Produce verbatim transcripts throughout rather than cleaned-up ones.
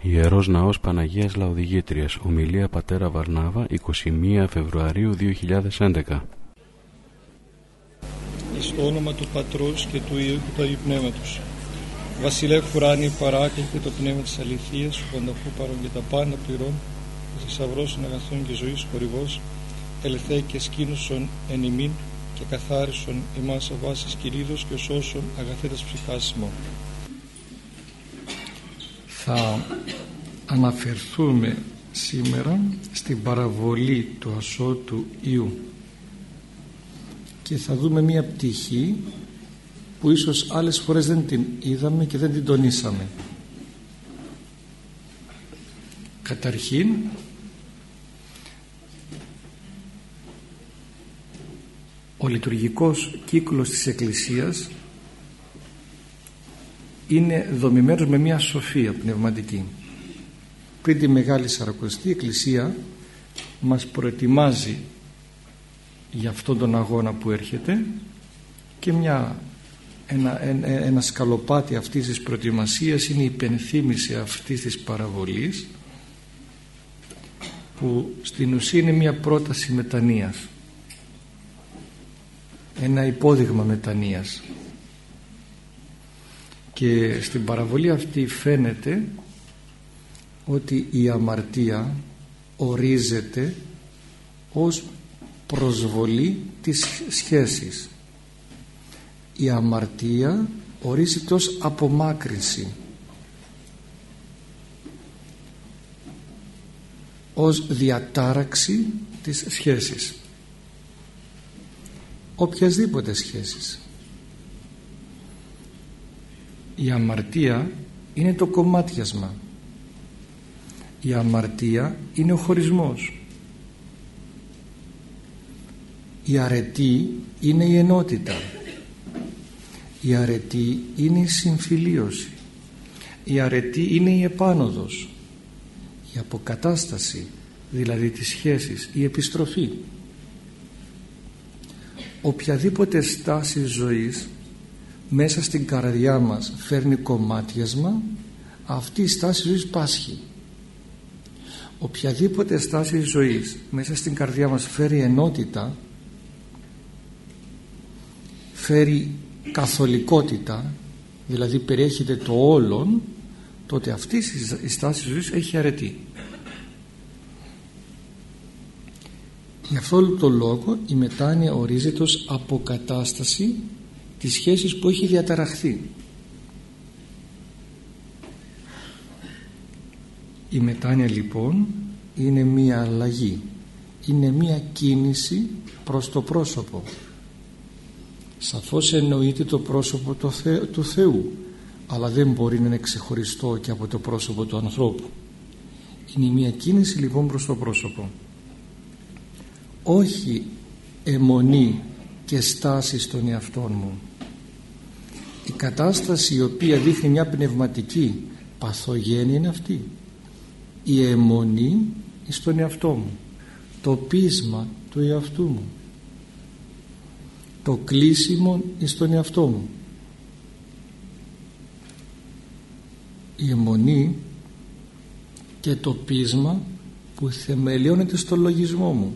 Ιερός Ναός Παναγίας Λαοδηγήτριας. Ομιλία πατέρα Βαρνάβα, εικοστή πρώτη Φεβρουαρίου δύο χιλιάδες έντεκα. Εις το όνομα του Πατρός και του Υιού και του Αγίου Πνεύματος. Βασιλεύ ουράνιε παράκλητε το πνεύμα της αληθείας, που πανταχού παρών και τα πάντα πληρών, ο θησαυρός των αγαθών και ζωής χορηγός, ελθέ και σκήνωσον εν ημίν και καθάρισον ημάς αβάσης Κυρίδος και σώσον αγαθέτας ψυχάς ημών. Θα αναφερθούμε σήμερα στην παραβολή του ασώτου Υιού και θα δούμε μία πτυχή που ίσως άλλες φορές δεν την είδαμε και δεν την τονίσαμε. Καταρχήν, ο λειτουργικός κύκλος της Εκκλησίας είναι δομημένος με μια σοφία πνευματική. Πριν τη Μεγάλη Σαρακοστή, η Εκκλησία μας προετοιμάζει για αυτόν τον αγώνα που έρχεται και μια, ένα, ένα, ένα σκαλοπάτι αυτής της προετοιμασίας είναι η υπενθύμηση αυτής της παραβολής, που στην ουσία είναι μια πρόταση μετανοίας, ένα υπόδειγμα μετανοίας. Και στην παραβολή αυτή φαίνεται ότι η αμαρτία ορίζεται ως προσβολή της σχέσης. Η αμαρτία ορίζεται ως απομάκρυνση, ως διατάραξη της σχέσης, οποιασδήποτε σχέσης. Η αμαρτία είναι το κομμάτιασμα. Η αμαρτία είναι ο χωρισμός. Η αρετή είναι η ενότητα. Η αρετή είναι η συμφιλίωση. Η αρετή είναι η επάνωδος, η αποκατάσταση δηλαδή της σχέσης, η επιστροφή. Οποιαδήποτε στάση ζωής μέσα στην καρδιά μας φέρνει κομμάτιασμα, αυτή η στάση ζωής πάσχει. Οποιαδήποτε στάση ζωής μέσα στην καρδιά μας φέρει ενότητα, φέρει καθολικότητα, δηλαδή περιέχεται το όλον, τότε αυτή η στάση ζωής έχει αρετή. Γι' αυτό το λόγο η μετάνοια ορίζεται ως αποκατάσταση της σχέσης που έχει διαταραχθεί. Η μετάνοια λοιπόν είναι μία αλλαγή, είναι μία κίνηση προς το πρόσωπο. Σαφώς εννοείται το πρόσωπο του, Θε, του Θεού, αλλά δεν μπορεί να είναι ξεχωριστό και από το πρόσωπο του ανθρώπου. Είναι μία κίνηση λοιπόν προς το πρόσωπο, όχι αιμονή και στάση στον εαυτό μου. Η κατάσταση η οποία δείχνει μια πνευματική παθογένεια είναι αυτή, η αιμονή στον εαυτό μου, το πείσμα του εαυτού μου, το κλείσιμο στον εαυτό μου. Η αιμονή και το πείσμα που θεμελιώνεται στο λογισμό μου.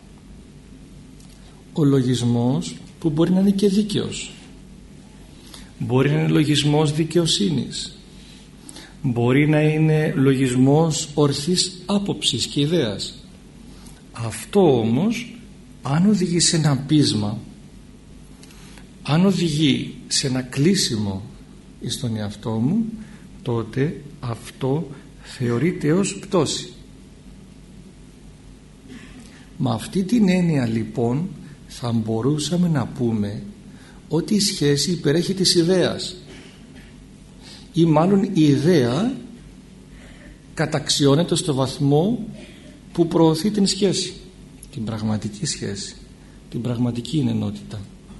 Ο λογισμός που μπορεί να είναι και δίκαιος, μπορεί να είναι λογισμός δικαιοσύνης, μπορεί να είναι λογισμός ορθής άποψης και ιδέας. Αυτό όμως, αν οδηγεί σε ένα πείσμα, αν οδηγεί σε ένα κλείσιμο στον εαυτό μου, τότε αυτό θεωρείται ως πτώση. Με αυτή την έννοια λοιπόν θα μπορούσαμε να πούμε ότι η σχέση υπερέχει της ιδέας, ή μάλλον η ιδέα καταξιώνεται στο βαθμό που προωθεί την σχέση, την πραγματική σχέση, την πραγματική ενότητα.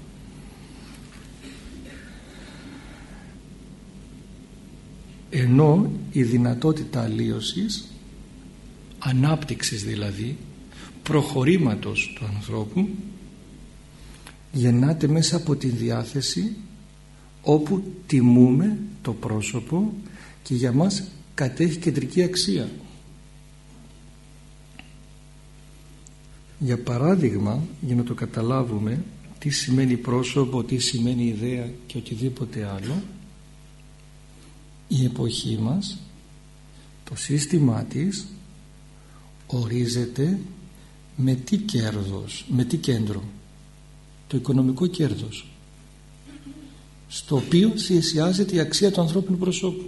Ενώ η δυνατότητα αλλίωσης, ανάπτυξης δηλαδή, προχωρήματος του ανθρώπου, γεννάται μέσα από τη διάθεση όπου τιμούμε το πρόσωπο και για μας κατέχει κεντρική αξία. Για παράδειγμα, για να το καταλάβουμε τι σημαίνει πρόσωπο, τι σημαίνει ιδέα και οτιδήποτε άλλο, η εποχή μας, το σύστημά της ορίζεται με τι κέρδος, με τι κέντρο? Το οικονομικό κέρδος, στο οποίο θυσιάζεται η αξία του ανθρώπινου προσώπου.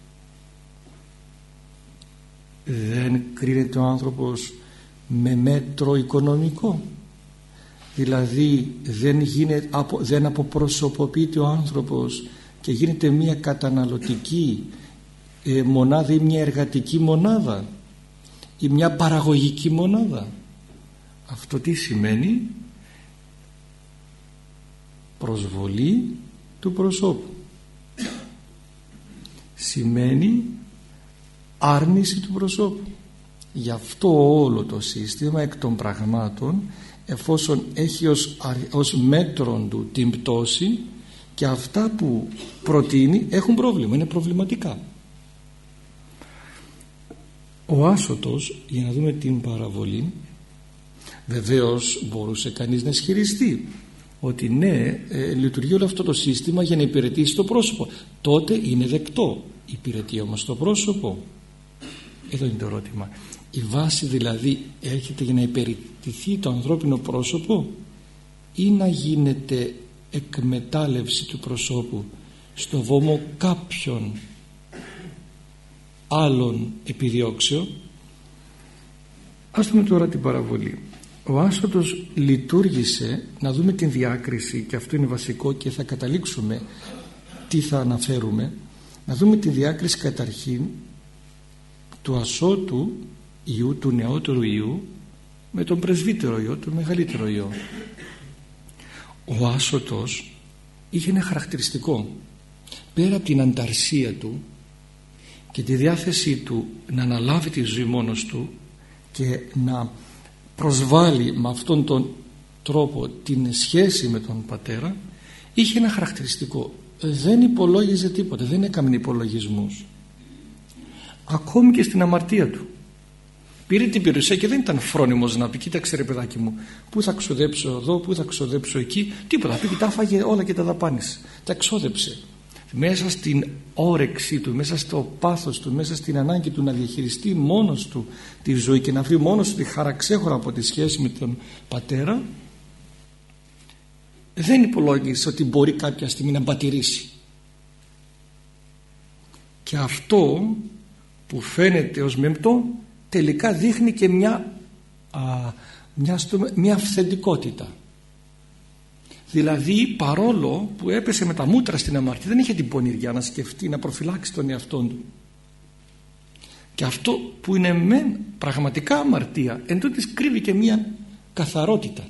Δεν κρίνεται ο άνθρωπος με μέτρο οικονομικό, δηλαδή δεν, γίνεται, δεν αποπροσωποποιείται ο άνθρωπος και γίνεται μια καταναλωτική ε, μονάδα ή μια εργατική μονάδα ή μια παραγωγική μονάδα. Αυτό τι σημαίνει? Προσβολή του προσώπου. Σημαίνει άρνηση του προσώπου. Γι' αυτό όλο το σύστημα εκ των πραγμάτων, εφόσον έχει ως, ως μέτρον του την πτώση, και αυτά που προτείνει έχουν πρόβλημα, είναι προβληματικά. Ο άσωτος, για να δούμε την παραβολή, βεβαίως μπορούσε κανείς να ισχυριστεί ότι ναι, ε, λειτουργεί όλο αυτό το σύστημα για να υπηρετήσει το πρόσωπο. Τότε είναι δεκτό. Υπηρετεί όμως το πρόσωπο? Εδώ είναι το ερώτημα. Η βάση δηλαδή έρχεται για να υπηρετηθεί το ανθρώπινο πρόσωπο ή να γίνεται εκμετάλλευση του προσώπου στο βωμό κάποιων άλλων επιδιώξεων? Ας δούμε τώρα την παραβολή. Ο άσωτος λειτουργήσε, να δούμε την διάκριση, και αυτό είναι βασικό και θα καταλήξουμε τι θα αναφέρουμε. Να δούμε τη διάκριση καταρχήν του ασώτου ιού, του νεότερου ιού, με τον πρεσβύτερο ιό, τον μεγαλύτερο ιό. Ο άσωτος είχε ένα χαρακτηριστικό. Πέρα από την ανταρσία του και τη διάθεσή του να αναλάβει τη ζωή μόνος του και να προσβάλλει με αυτόν τον τρόπο την σχέση με τον πατέρα, είχε ένα χαρακτηριστικό. Δεν υπολόγιζε τίποτα, δεν έκαμε υπολογισμούς. Ακόμη και στην αμαρτία του πήρε την περιουσία και δεν ήταν φρόνιμος να πει κοίταξε ρε παιδάκι μου, πού θα ξοδέψω εδώ, πού θα ξοδέψω εκεί, τίποτα. Πήγε, τα φάγε όλα και τα δαπάνησε, τα εξόδεψε. Μέσα στην όρεξή του, μέσα στο πάθος του, μέσα στην ανάγκη του να διαχειριστεί μόνος του τη ζωή και να βρει μόνος του τη χαρά ξέχωρα από τη σχέση με τον πατέρα, δεν υπολόγισε ότι μπορεί κάποια στιγμή να μπατηρήσει. Και αυτό που φαίνεται ως μεμπτό τελικά δείχνει και μια, α, μια, μια αυθεντικότητα. Δηλαδή παρόλο που έπεσε με τα μούτρα στην αμαρτία, δεν είχε την πονηριά να σκεφτεί, να προφυλάξει τον εαυτόν του. Και αυτό που είναι μεν πραγματικά αμαρτία, εν τούτης κρύβει και μια καθαρότητα.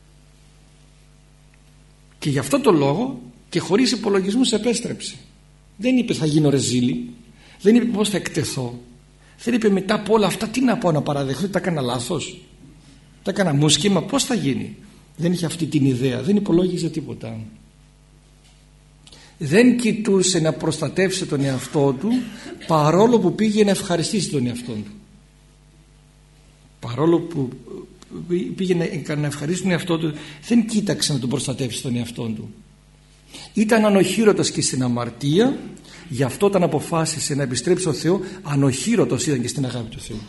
Και γι' αυτό το λόγο και χωρίς υπολογισμούς επέστρεψε. Δεν είπε θα γίνω ρεζίλη, δεν είπε πως θα εκτεθώ, δεν είπε μετά από όλα αυτά τι να πω, να παραδεχθώ, τα έκανα λάθος, τα έκανα μουσκήμα, πως θα γίνει. Δεν είχε αυτή την ιδέα, δεν υπολόγιζε τίποτα. Δεν κοιτούσε να προστατεύσει τον εαυτό του, παρόλο που πήγε να ευχαριστήσει τον εαυτό του. Παρόλο που πήγε να ευχαριστήσει τον εαυτό του, δεν κοίταξε να τον προστατεύσει τον εαυτό του. Ήταν ανοχήρωτος και στην αμαρτία, γι' αυτό όταν αποφάσισε να επιστρέψει στο Θεό, ανοχήρωτος ήταν και στην αγάπη του Θεού.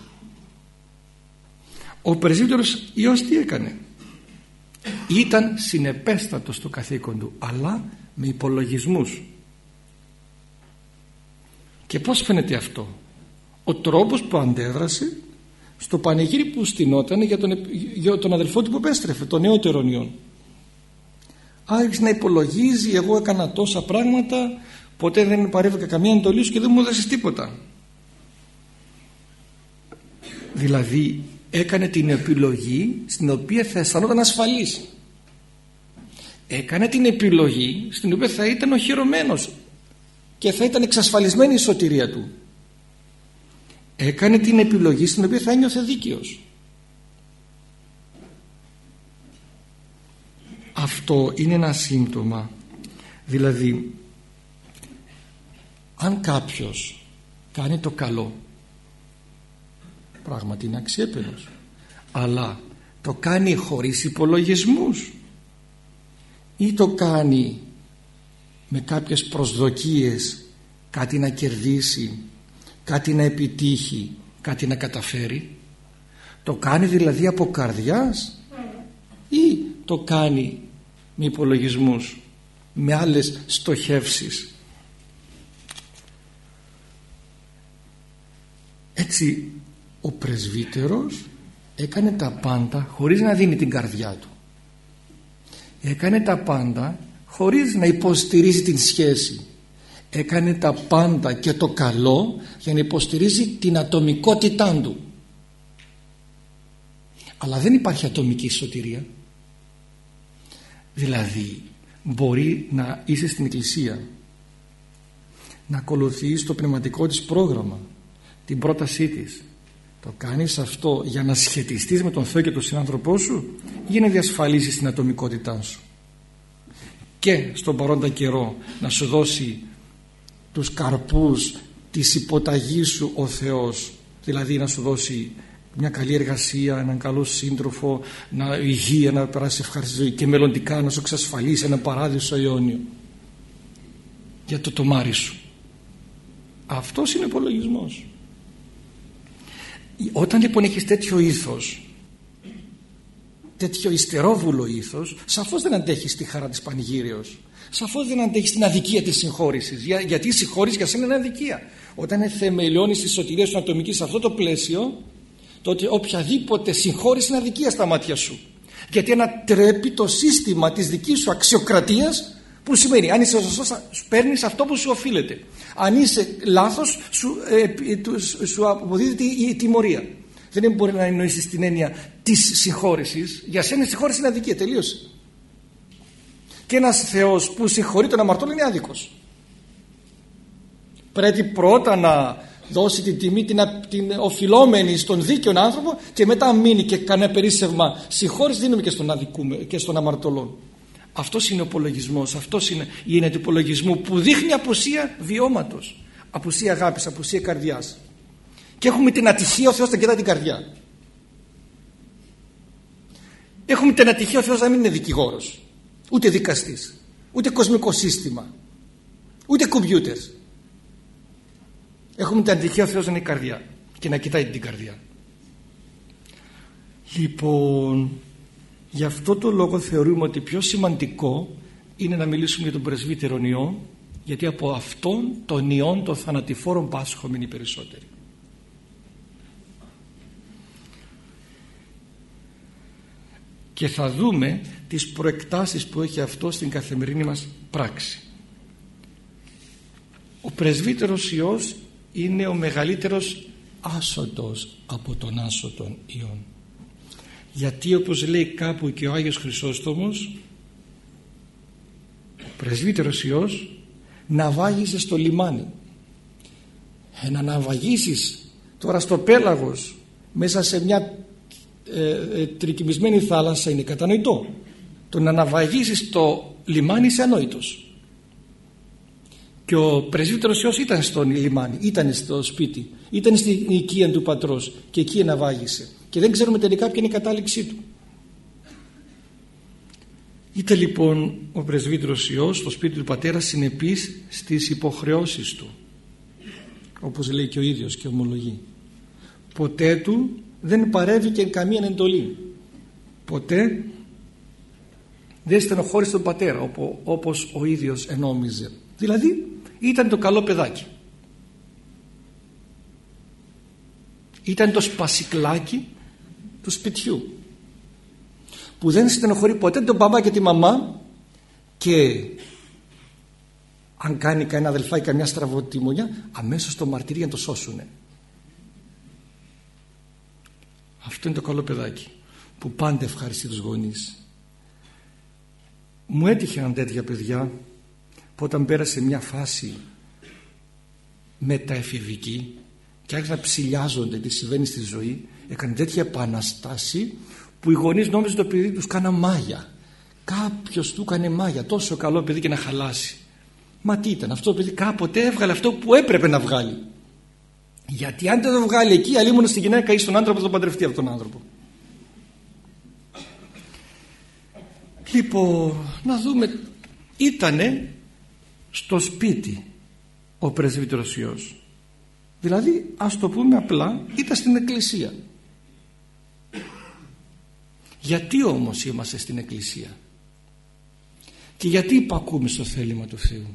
Ο πρεσβύτερος Υιός τι έκανε? Ήταν συνεπέστατος στο καθήκον του, αλλά με υπολογισμούς. Και πώς φαίνεται αυτό? Ο τρόπος που αντέδρασε στο πανηγύρι που στηνόταν για τον, για τον αδελφό του που επέστρεφε, τον νεότερον Υιόν. Άρχισε να υπολογίζει, εγώ έκανα τόσα πράγματα, ποτέ δεν παρέβηκα καμία εντολή σου και δεν μου έδωσες τίποτα. Δηλαδή έκανε την επιλογή στην οποία θα αισθανόταν ασφαλής. Έκανε την επιλογή στην οποία θα ήταν οχυρωμένος και θα ήταν εξασφαλισμένη η σωτηρία του. Έκανε την επιλογή στην οποία θα ένιωθε δίκαιος. Αυτό είναι ένα σύμπτωμα. Δηλαδή αν κάποιος κάνει το καλό, πράγματι είναι αξιέπαινος, αλλά το κάνει χωρίς υπολογισμούς ή το κάνει με κάποιες προσδοκίες, κάτι να κερδίσει, κάτι να επιτύχει, κάτι να καταφέρει? Το κάνει δηλαδή από καρδιάς ή το κάνει με υπολογισμούς, με άλλες στοχεύσεις? Έτσι ο πρεσβύτερος έκανε τα πάντα χωρίς να δίνει την καρδιά του. Έκανε τα πάντα χωρίς να υποστηρίζει την σχέση. Έκανε τα πάντα και το καλό για να υποστηρίζει την ατομικότητά του. Αλλά δεν υπάρχει ατομική σωτηρία. Δηλαδή μπορεί να είσαι στην εκκλησία, να ακολουθείς το πνευματικό της πρόγραμμα, την πρότασή της. Το κάνεις αυτό για να σχετιστείς με τον Θεό και τον συνάνθρωπό σου ή να διασφαλίσεις την ατομικότητά σου και στον παρόντα καιρό να σου δώσει τους καρπούς της υποταγής σου ο Θεός, δηλαδή να σου δώσει μια καλή εργασία, έναν καλό σύντροφο, να υγεία, να περάσει ευχάριστη ζωή και μελλοντικά να σου εξασφαλίσει ένα παράδεισο αιώνιο για το τομάρι σου. Αυτός είναι ο υπολογισμός. Όταν λοιπόν έχεις τέτοιο ήθος, τέτοιο υστερόβουλο ήθος, σαφώς δεν αντέχεις τη χαρά της πανηγύρεως, σαφώς δεν αντέχεις την αδικία της συγχώρησης, Για, γιατί η συγχώρηση για σένα είναι αδικία. Όταν θεμελιώνεις τη σωτηρία σου ατομική σε αυτό το πλαίσιο, τότε οποιαδήποτε συγχώρηση είναι αδικία στα μάτια σου, γιατί ανατρέπει το σύστημα της δικής σου αξιοκρατίας, που σημαίνει αν είσαι σωστός παίρνεις αυτό που σου οφείλεται, αν είσαι λάθος σου, ε, σου αποδίδεται η τιμωρία. Δεν μπορεί να εννοήσεις την έννοια της συγχώρησης. Για σένα η συγχώρηση είναι αδικία, τελείωσε. Και ένας Θεός που συγχωρεί τον αμαρτώλο είναι άδικος. Πρέπει πρώτα να δώσει την τιμή την, την οφειλόμενη στον δίκαιον άνθρωπο και μετά μείνει και κανένα περίσσευμα συγχώρηση δίνουμε και στον αδικούμε και στον αμαρτωλό. Αυτός είναι ο υπολογισμός, αυτός είναι η έννοια του υπολογισμού που δείχνει απουσία βιώματος, απουσία αγάπης, απουσία καρδιάς. Και έχουμε την ατυχία ο Θεός να κοιτά την καρδιά. Έχουμε την ατυχία ο Θεός να μην είναι δικηγόρος, ούτε δικαστής, ούτε κοσμικό σύστημα, ούτε κομπιούτερ. Έχουμε την ατυχία ο Θεός να είναι η καρδιά και να κοιτάει την καρδιά. Λοιπόν, γι' αυτό το λόγο θεωρούμε ότι πιο σημαντικό είναι να μιλήσουμε για τον πρεσβύτερον ιό, γιατί από αυτόν τον ιόν των θανατηφόρων πάσχομεν οι περισσότεροι. Και θα δούμε τις προεκτάσεις που έχει αυτό στην καθημερινή μας πράξη. Ο πρεσβύτερος ιός είναι ο μεγαλύτερος άσωτος από τον άσωτον ιόν. Γιατί όπως λέει κάπου και ο Άγιος Χρυσόστομος, ο πρεσβύτερος ιός ναυάγησε στο λιμάνι. Ε, να ναυαγήσεις τώρα στο πέλαγος μέσα σε μια ε, ε, τρικυμισμένη θάλασσα είναι κατανοητό. Το να ναυαγήσεις στο λιμάνι είσαι ανόητος. Και ο πρεσβύτερος ιός ήταν στο λιμάνι, ήταν στο σπίτι, ήταν στην οικία του πατρός και εκεί ναυάγησε. Και δεν ξέρουμε τελικά ποια είναι η κατάληξή του. Ήταν λοιπόν ο πρεσβύτερος ιός στο σπίτι του πατέρα συνεπής στις υποχρεώσεις του, όπως λέει και ο ίδιος και ομολογεί. Ποτέ του δεν παρέβηκε καμία εντολή, ποτέ δεν στενοχώρησε τον πατέρα όπως ο ίδιος ενόμιζε. Δηλαδή ήταν το καλό παιδάκι, ήταν το σπασικλάκι του σπιτιού που δεν στενοχωρεί ποτέ τον παπά και τη μαμά, και αν κάνει κανένα αδελφάκι καμιά στραβοτιμονιά αμέσως το μαρτυρεί για να το σώσουνε. Αυτό είναι το καλό παιδάκι που πάντα ευχαριστεί τους γονείς. Μου έτυχαν τέτοια παιδιά που όταν πέρασε μια φάση μεταεφηβική και άρχισαν να ψηλιάζονται τι συμβαίνει στη ζωή, έκανε τέτοια επαναστάση που οι γονείς νόμιζαν το παιδί τους κάνα μάγια. Κάποιος του έκανε μάγια, τόσο καλό παιδί και να χαλάσει. Μα τι ήταν αυτό το παιδί? Κάποτε έβγαλε αυτό που έπρεπε να βγάλει. Γιατί αν δεν το βγάλει εκεί, αλλήμον στη γυναίκα ή στον άντρα που θα τον παντρευτεί αυτόν τον άνθρωπο. Λοιπόν, να δούμε. Ήτανε στο σπίτι ο πρεσβύτερος Υιός. Δηλαδή, ας το πούμε απλά, ήταν στην εκκλησία. Γιατί όμως είμαστε στην εκκλησία? Και γιατί υπακούμε στο θέλημα του Θεού?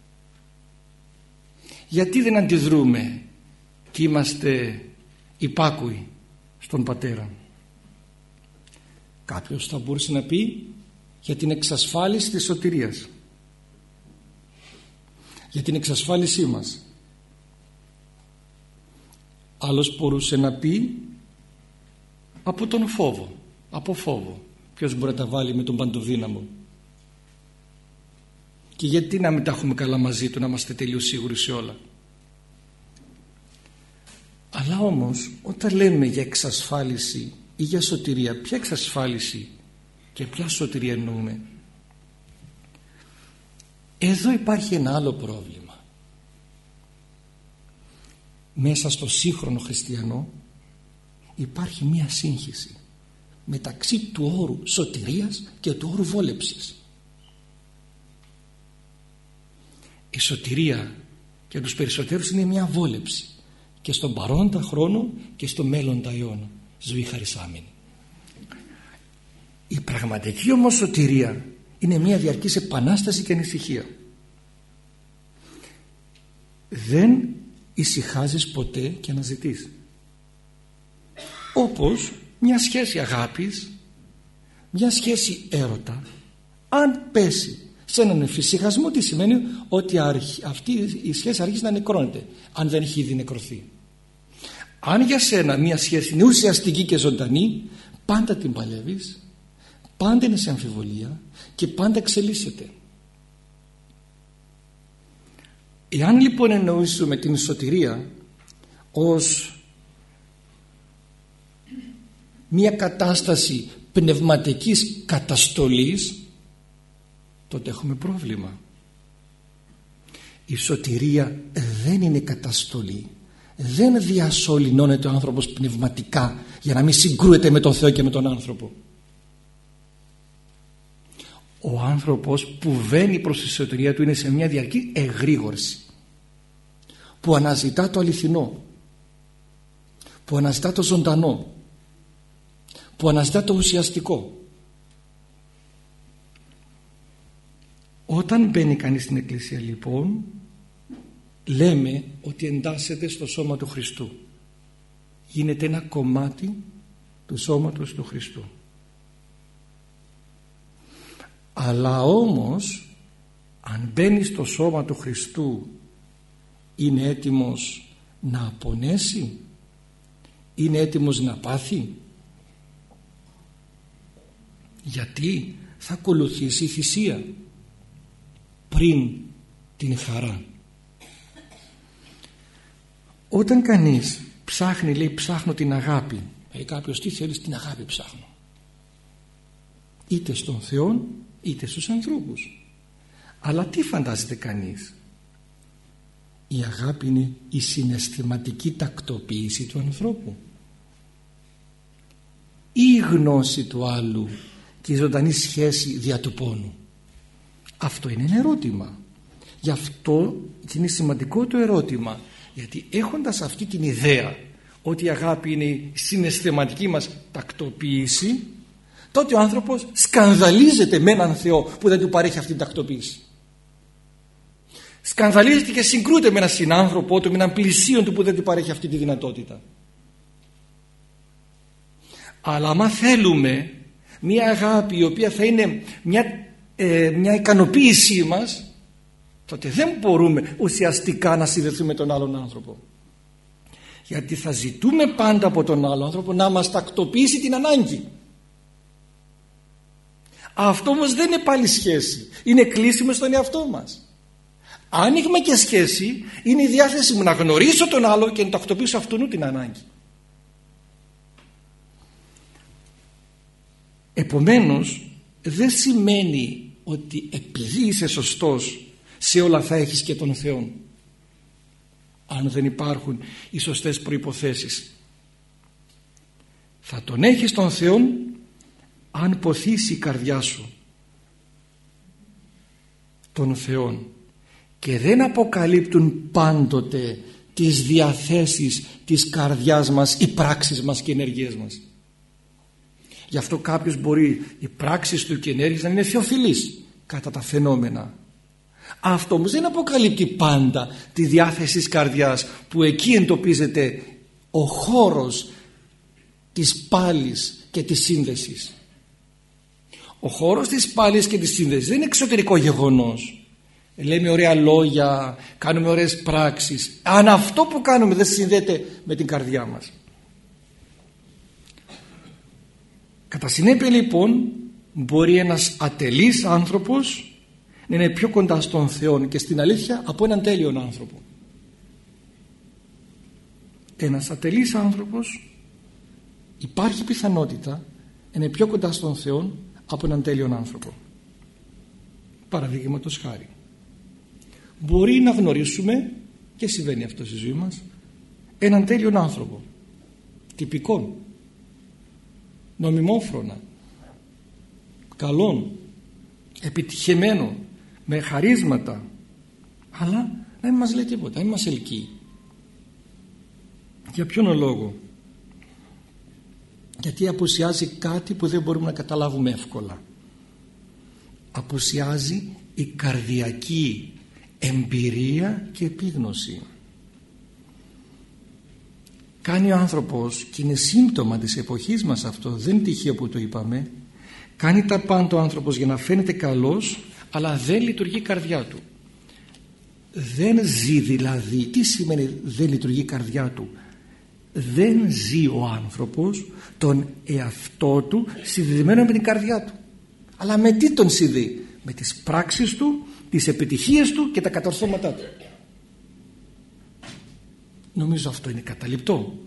Γιατί δεν αντιδρούμε και είμαστε υπάκουοι στον Πατέρα? Κάποιος θα μπορούσε να πει για την εξασφάλιση της σωτηρίας, για την εξασφάλισή μας. Άλλος μπορούσε να πει από τον φόβο, από φόβο. Ποιος μπορεί να τα βάλει με τον παντοδύναμο? Και γιατί να μην τα έχουμε καλά μαζί του, να είμαστε τελείως σίγουροι σε όλα? Αλλά όμως όταν λέμε για εξασφάλιση ή για σωτηρία, ποια εξασφάλιση και ποια σωτηρία εννοούμε? Εδώ υπάρχει ένα άλλο πρόβλημα. Μέσα στο σύγχρονο χριστιανό υπάρχει μία σύγχυση μεταξύ του όρου σωτηρίας και του όρου βόλεψης. Η σωτηρία για τους περισσότερους είναι μια βόλεψη, και στον παρόντα χρόνο και στο μέλλοντα αιώνα ζωή χαρισάμενη. Η πραγματική όμως σωτηρία είναι μια διαρκής επανάσταση και ανησυχία. Δεν ησυχάζεις ποτέ και αναζητείς. Όπως μια σχέση αγάπης, μια σχέση έρωτα, αν πέσει σε έναν εφησυχασμό, τι σημαίνει? Ότι αυτή η σχέση αρχίζει να νεκρώνεται, αν δεν έχει ήδη νεκρωθεί. Αν για σένα μια σχέση είναι ουσιαστική και ζωντανή, πάντα την παλεύεις, πάντα είναι σε αμφιβολία και πάντα εξελίσσεται. Εάν λοιπόν εννοήσουμε την σωτηρία ως μια κατάσταση πνευματικής καταστολής, τότε έχουμε πρόβλημα. Η σωτηρία δεν είναι καταστολή. Δεν διασωληνώνεται ο άνθρωπος πνευματικά για να μην συγκρούεται με τον Θεό και με τον άνθρωπο. Ο άνθρωπος που βαίνει προς τη σωτηρία του είναι σε μια διαρκή εγρήγορση, που αναζητά το αληθινό, που αναζητά το ζωντανό, που αναζητά το ουσιαστικό. Όταν μπαίνει κανείς στην εκκλησία λοιπόν, λέμε ότι εντάσσεται στο σώμα του Χριστού. Γίνεται ένα κομμάτι του σώματος του Χριστού. Αλλά όμως αν μπαίνει στο σώμα του Χριστού, είναι έτοιμος να απονέσει? Είναι έτοιμος να πάθει? Γιατί θα ακολουθήσει η θυσία πριν την χαρά. Όταν κανείς ψάχνει, λέει ψάχνω την αγάπη, λέει κάποιος, τι θέλεις? Την αγάπη ψάχνω, είτε στον Θεό είτε στους ανθρώπους. Αλλά τι φαντάζεται κανείς? Η αγάπη είναι η συναισθηματική τακτοποίηση του ανθρώπου, ή η γνώση του άλλου και η ζωντανή σχέση δια του πόνου? Αυτό είναι ένα ερώτημα. Γι' αυτό είναι σημαντικό το ερώτημα, γιατί έχοντας αυτή την ιδέα ότι η αγάπη είναι η συναισθηματική μας τακτοποίηση, τότε ο άνθρωπος σκανδαλίζεται με έναν Θεό που δεν του παρέχει αυτή την τακτοποίηση. Σκανδαλίζεται και συγκρούεται με έναν συνάνθρωπό του, με έναν πλησίον του που δεν του παρέχει αυτή τη δυνατότητα. Αλλά άμα θέλουμε μια αγάπη η οποία θα είναι μια, ε, μια ικανοποίησή μας, τότε δεν μπορούμε ουσιαστικά να συνδεθούμε με τον άλλον άνθρωπο. Γιατί θα ζητούμε πάντα από τον άλλον άνθρωπο να μας τακτοποιήσει την ανάγκη. Αυτό όμως δεν είναι πάλι σχέση, είναι κλείσιμο στον εαυτό μας. Άνοιγμα και σχέση είναι η διάθεση μου να γνωρίσω τον άλλο και να τακτοποιήσω αυτόν την ανάγκη. Επομένως δεν σημαίνει ότι επειδή είσαι σωστός σε όλα θα έχεις και τον Θεό. αν δεν υπάρχουν οι σωστές προϋποθέσεις. Θα τον έχεις τον Θεό αν ποθήσει η καρδιά σου τον Θεόν, και δεν αποκαλύπτουν πάντοτε τις διαθέσεις της καρδιάς μας, οι πράξεις μας και οι ενέργειές μας. Γι' αυτό κάποιος μπορεί οι πράξεις του και οι ενέργειες να είναι θεοφιλείς κατά τα φαινόμενα. Αυτό όμως δεν αποκαλύπτει πάντα τη διάθεση της καρδιάς, που εκεί εντοπίζεται ο χώρος της πάλης και της σύνδεσης. Ο χώρος της πάλης και της σύνδεσης δεν είναι εξωτερικό γεγονός. Λέμε ωραία λόγια, κάνουμε ωραίες πράξεις, αν αυτό που κάνουμε δεν συνδέεται με την καρδιά μας. Κατά συνέπεια λοιπόν, μπορεί ένας ατελής άνθρωπος να είναι πιο κοντά στον Θεό και στην αλήθεια από έναν τέλειον άνθρωπο. Ένας ατελής άνθρωπος υπάρχει πιθανότητα να είναι πιο κοντά στον Θεό από έναν τέλειον άνθρωπο. Παραδείγματος χάρη, μπορεί να γνωρίσουμε, και συμβαίνει αυτό στη ζωή μας, έναν τέλειον άνθρωπο, τυπικόν, νομιμόφρονα, καλόν, επιτυχημένο, με χαρίσματα, αλλά να μην μας λέει τίποτα, να μην μας ελκύει. Για ποιον λόγο? Γιατί απουσιάζει κάτι που δεν μπορούμε να καταλάβουμε εύκολα. Απουσιάζει η καρδιακή εμπειρία και επίγνωση. Κάνει ο άνθρωπος, και είναι σύμπτωμα της εποχής μας αυτό, δεν είναι τυχαίο που το είπαμε, κάνει τα πάντα ο άνθρωπος για να φαίνεται καλός, αλλά δεν λειτουργεί η καρδιά του. Δεν ζει δηλαδή. Τι σημαίνει δεν λειτουργεί η καρδιά του? Δεν ζει ο άνθρωπος τον εαυτό του συνδεδεμένο με την καρδιά του. Αλλά με τι τον συνδέει? Με τις πράξεις του, τις επιτυχίες του και τα κατορθώματά του. Νομίζω αυτό είναι καταληπτό.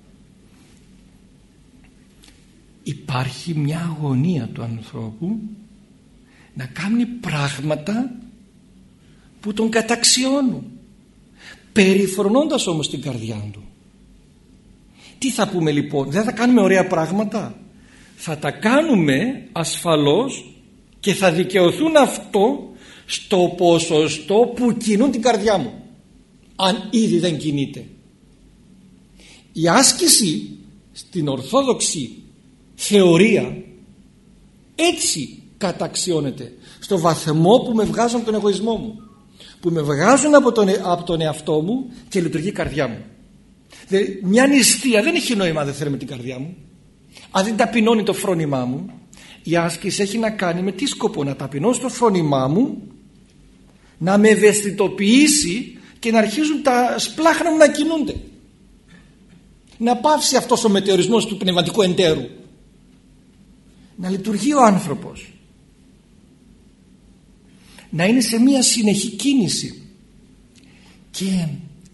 Υπάρχει μια αγωνία του ανθρώπου να κάνει πράγματα που τον καταξιώνουν, περιφρονώντας όμως την καρδιά του. Τι θα πούμε λοιπόν? Δεν θα κάνουμε ωραία πράγματα? Θα τα κάνουμε ασφαλώς, και θα δικαιωθούν αυτό στο ποσοστό που κινούν την καρδιά μου, αν ήδη δεν κινείται. Η άσκηση στην ορθόδοξη θεωρία έτσι καταξιώνεται, στο βαθμό που με βγάζουν από τον εγωισμό μου, που με βγάζουν από τον, από τον εαυτό μου και λειτουργεί η καρδιά μου. Δηλαδή, μια νηστεία δεν έχει νόημα δεν θέλει με την καρδιά μου, αν δεν ταπεινώνει το φρόνημά μου. Η άσκηση έχει να κάνει με τι σκοπό? Να ταπεινώσει το φρόνημά μου, να με ευαισθητοποιήσει και να αρχίζουν τα σπλάχνα μου να κινούνται, να πάυσει αυτός ο μετεωρισμός του πνευματικού εντέρου, να λειτουργεί ο άνθρωπος, να είναι σε μια συνεχή κίνηση. Και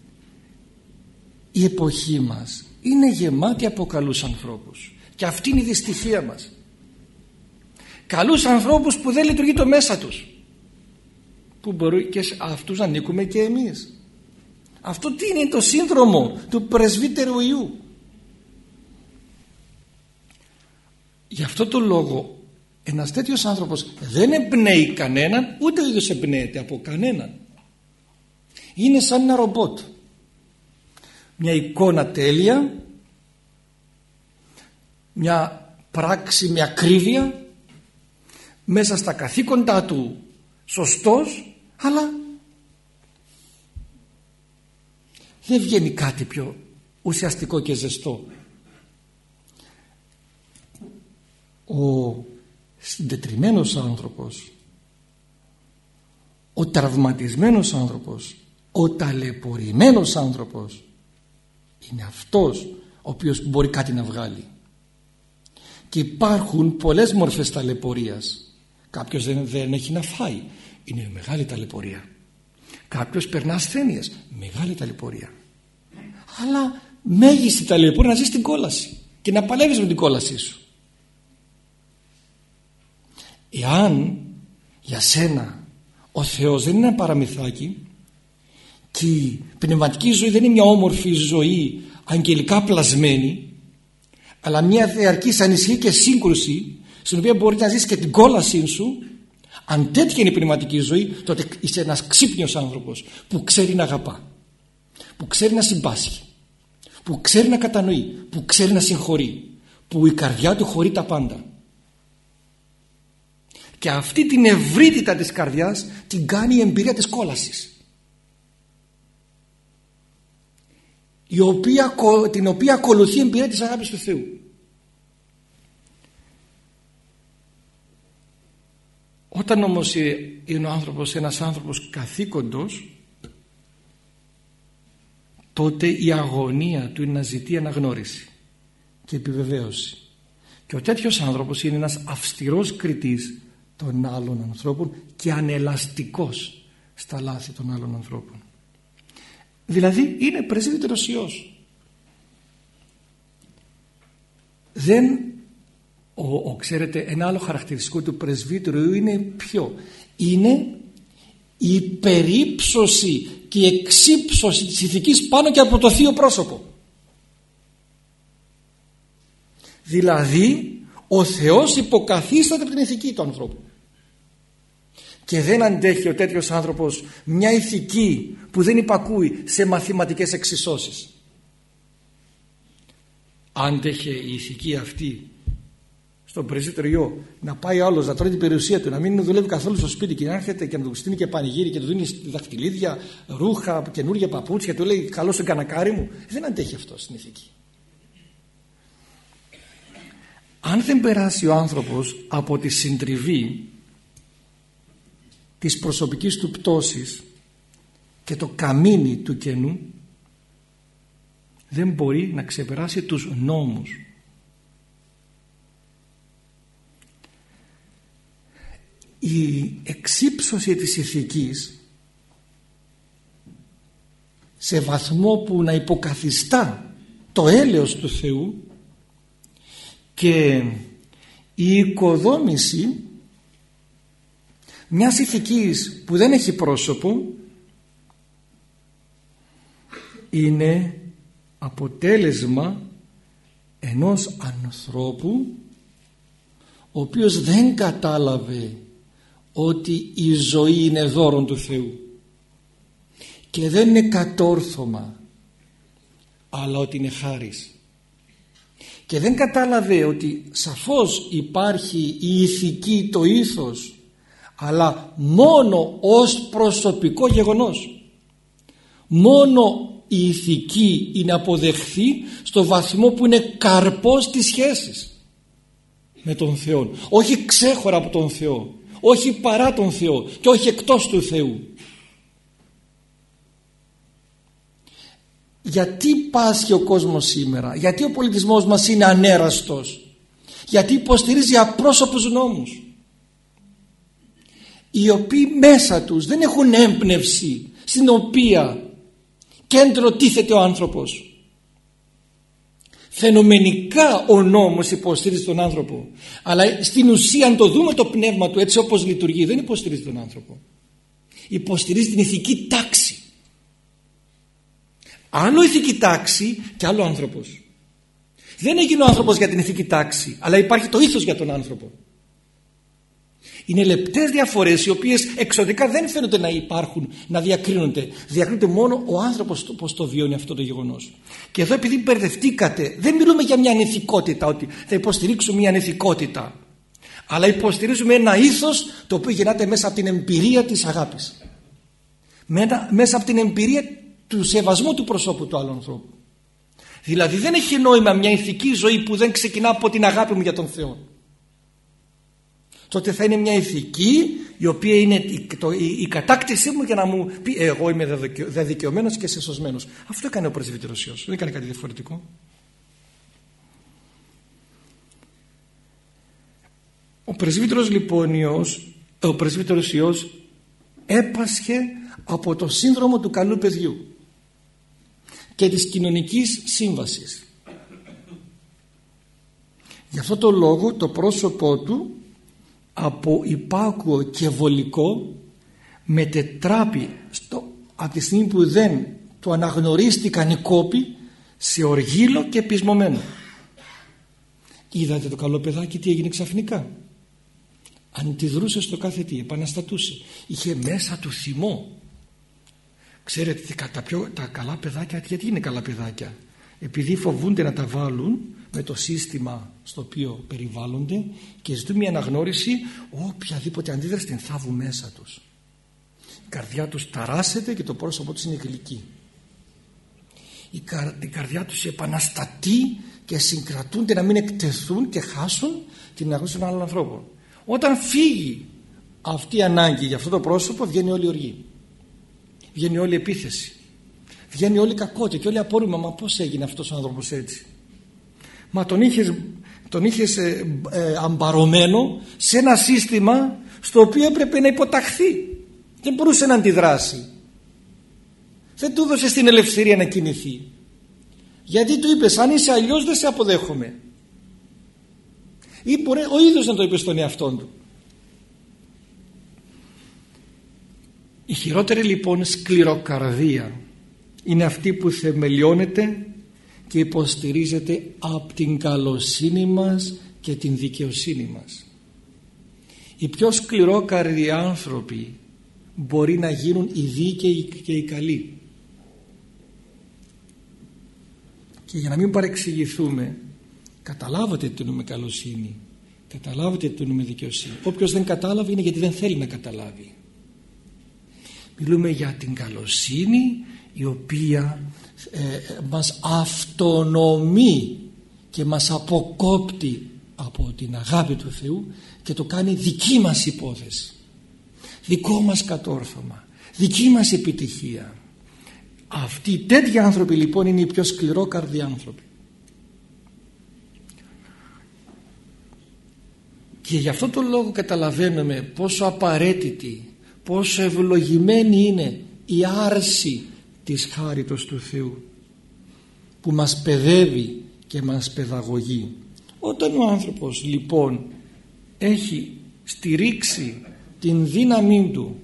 η εποχή μας είναι γεμάτη από καλούς ανθρώπους, και αυτή είναι η δυστυχία μας. Καλούς ανθρώπους που δεν λειτουργεί το μέσα τους, που μπορεί και σε αυτούς ανήκουμε και εμείς. Αυτό τι είναι? Το σύνδρομο του πρεσβύτερου Ιού. Γι' αυτό το λόγο ένας τέτοιος άνθρωπος δεν εμπνέει κανέναν, ούτε ο ίδιος εμπνέεται από κανέναν. Είναι σαν ένα ρομπότ, μια εικόνα τέλεια, μια πράξη με ακρίβεια, μέσα στα καθήκοντά του σωστός, αλλά δεν βγαίνει κάτι πιο ουσιαστικό και ζεστό. Ο συντετριμμένος άνθρωπος, ο τραυματισμένος άνθρωπος, ο ταλαιπωρημένος άνθρωπος είναι αυτός ο οποίος μπορεί κάτι να βγάλει. Και υπάρχουν πολλές μορφές ταλαιπωρίας. Κάποιος δεν, δεν έχει να φάει, είναι μεγάλη ταλαιπωρία. Κάποιος περνά ασθένειες, μεγάλη ταλαιπωρία. Αλλά μέγιστη ταλαιπωρία να ζεις την κόλαση και να παλεύεις με την κόλασή σου. Εάν για σένα ο Θεός δεν είναι ένα παραμυθάκι Και η πνευματική ζωή δεν είναι μια όμορφη ζωή αγγελικά πλασμένη, αλλά μια διαρκής ανησυχία και σύγκρουση, στην οποία μπορεί να ζεις και την κόλασή σου. Αν τέτοια είναι η πνευματική ζωή, τότε είσαι ένας ξύπνιος άνθρωπος που ξέρει να αγαπά, που ξέρει να συμπάσχει, που ξέρει να κατανοεί, που ξέρει να συγχωρεί, που η καρδιά του χωρεί τα πάντα. Και αυτή την ευρύτητα της καρδιάς την κάνει η εμπειρία της κόλασης, η οποία, την οποία ακολουθεί η εμπειρία της αγάπης του Θεού. Όταν όμως είναι ο άνθρωπος ένας άνθρωπος καθήκοντος, τότε η αγωνία του είναι να ζητεί αναγνώριση και επιβεβαίωση. Και ο τέτοιος άνθρωπος είναι ένας αυστηρός κριτής των άλλων ανθρώπων και ανελαστικός στα λάθη των άλλων ανθρώπων. Δηλαδή είναι πρεσβύτερος Υιός. Δεν ο, ο, ξέρετε, ένα άλλο χαρακτηριστικό του πρεσβύτερου είναι ποιο? Είναι η περίψωση και η εξύψωση της ηθικής πάνω και από το θείο πρόσωπο. Δηλαδή ο Θεός υποκαθίσταται από την ηθική του ανθρώπου. Και δεν αντέχει ο τέτοιος άνθρωπος μια ηθική που δεν υπακούει σε μαθηματικές εξισώσεις. Άντεχε η ηθική αυτή στον πρεσβύτερο Υιό να πάει άλλος να τρώει την περιουσία του, να μην δουλεύει καθόλου στο σπίτι και να έρχεται και να του στείλει και πανηγύρι και του δίνει δαχτυλίδια, ρούχα, καινούργια παπούτσια και του λέει καλώς τον κανακάρι μου, δεν αντέχει αυτό στην ηθική. Αν δεν περάσει ο άνθρωπος από τη συντριβή της προσωπικής του πτώσης και το καμίνι του κενού, δεν μπορεί να ξεπεράσει τους νόμους. Η εξύψωση της ηθικής σε βαθμό που να υποκαθιστά το έλεος του Θεού και η οικοδόμηση μιας ηθικής που δεν έχει πρόσωπο είναι αποτέλεσμα ενός ανθρώπου ο οποίος δεν κατάλαβε ότι η ζωή είναι δώρον του Θεού και δεν είναι κατόρθωμα, αλλά ότι είναι χάρις, και δεν κατάλαβε ότι σαφώς υπάρχει η ηθική, το ήθος, αλλά μόνο ως προσωπικό γεγονός. Μόνο η ηθική είναι αποδεχθεί στο βαθμό που είναι καρπός της σχέσης με τον Θεό, όχι ξέχωρα από τον Θεό, όχι παρά τον Θεό και όχι εκτός του Θεού. Γιατί πάσχει ο κόσμος σήμερα? Γιατί ο πολιτισμός μας είναι ανέραστος? Γιατί υποστηρίζει απρόσωπους νόμους, οι οποίοι μέσα τους δεν έχουν έμπνευση στην οποία κέντρο τίθεται ο άνθρωπος. Φαινομενικά ο νόμος υποστηρίζει τον άνθρωπο, αλλά στην ουσία αν το δούμε το πνεύμα του έτσι όπως λειτουργεί, δεν υποστηρίζει τον άνθρωπο, υποστηρίζει την ηθική τάξη. Άλλο ηθική τάξη και άλλο άνθρωπος. Δεν έγινε ο άνθρωπος για την ηθική τάξη, αλλά υπάρχει το ήθος για τον άνθρωπο. Είναι λεπτές διαφορές οι οποίες εξωτικά δεν φαίνονται να υπάρχουν, να διακρίνονται. Διακρίνεται μόνο ο άνθρωπος πώς το βιώνει αυτό το γεγονός. Και εδώ επειδή μπερδευτήκατε, δεν μιλούμε για μια ανηθικότητα, ότι θα υποστηρίξουμε μια ανηθικότητα, αλλά υποστηρίζουμε ένα ήθος το οποίο γεννάται μέσα από την εμπειρία της αγάπης, μέσα από την εμπειρία του σεβασμού του προσώπου του άλλου ανθρώπου. Δηλαδή δεν έχει νόημα μια ηθική ζωή που δεν ξεκινά από την αγάπη μου για τον Θεό. Τότε θα είναι μια ηθική η οποία είναι η, το, η, η κατάκτησή μου για να μου πει εγώ είμαι δεδικαιωμένος και σωσμένος. Αυτό έκανε ο πρεσβύτερος Υιός, δεν έκανε κάτι διαφορετικό. Ο πρεσβύτερος λοιπόν Υιός, ο πρεσβύτερος Υιός έπασχε από το σύνδρομο του καλού παιδιού και της κοινωνικής σύμβασης. Γι' αυτό το λόγο το πρόσωπό του από υπάκουο και βολικό μετετράπη στο από τη στιγμή που δεν το αναγνωρίστηκαν οι κόποι σε οργύλο και πεισμωμένο. Είδατε το καλό παιδάκι τι έγινε ξαφνικά? Αντιδρούσε στο κάθε τι, επαναστατούσε. Είχε μέσα του θυμό. Ξέρετε τα, πιο, τα καλά παιδάκια γιατί είναι καλά παιδάκια? Επειδή φοβούνται να τα βάλουν με το σύστημα στο οποίο περιβάλλονται και ζητούν μια αναγνώριση, οποιαδήποτε αντίδραση την θάβουν μέσα τους. Η καρδιά τους ταράσσεται και το πρόσωπό τους είναι γλυκή. Η, καρ, η καρδιά τους επαναστατεί και συγκρατούνται να μην εκτεθούν και χάσουν την αναγνώριση των άλλων ανθρώπων. Όταν φύγει αυτή η ανάγκη για αυτό το πρόσωπο, βγαίνει όλη η οργή, βγαίνει όλη η επίθεση, βγαίνει όλη η κακότητα και όλοι απορούμε, μα πώς έγινε αυτός ο άνθρωπος έτσι? Μα τον είχες, τον είχες ε, ε, αμπαρωμένο σε ένα σύστημα στο οποίο έπρεπε να υποταχθεί, δεν μπορούσε να αντιδράσει, δεν του έδωσες την ελευθερία να κινηθεί, γιατί του είπες αν είσαι αλλιώς δεν σε αποδέχομαι, ή μπορεί ο ίδιος να το είπε στον εαυτό του. Η χειρότερη λοιπόν σκληροκαρδία είναι αυτή που θεμελιώνεται και υποστηρίζεται από την καλοσύνη μας και την δικαιοσύνη μας. Οι πιο σκληρόκαρδοι άνθρωποι μπορεί να γίνουν οι δίκαιοι και οι καλοί. Και για να μην παρεξηγηθούμε, καταλάβατε τι εννοούμε καλοσύνη, καταλάβατε τι εννοούμε δικαιοσύνη. Όποιος δεν κατάλαβε είναι γιατί δεν θέλει να καταλάβει. Μιλούμε για την καλοσύνη η οποία ε, μας αυτονομεί και μας αποκόπτει από την αγάπη του Θεού και το κάνει δική μας υπόθεση, δικό μας κατόρθωμα, δική μας επιτυχία. Αυτοί οι τέτοιοι άνθρωποι λοιπόν είναι οι πιο σκληρόκαρδοι άνθρωποι. Και γι' αυτό τον λόγο καταλαβαίνουμε πόσο απαραίτητη, πόσο ευλογημένη είναι η άρση της χάριτος του Θεού που μας παιδεύει και μας παιδαγωγεί. Όταν ο άνθρωπος λοιπόν έχει στηρίξει την δύναμή του,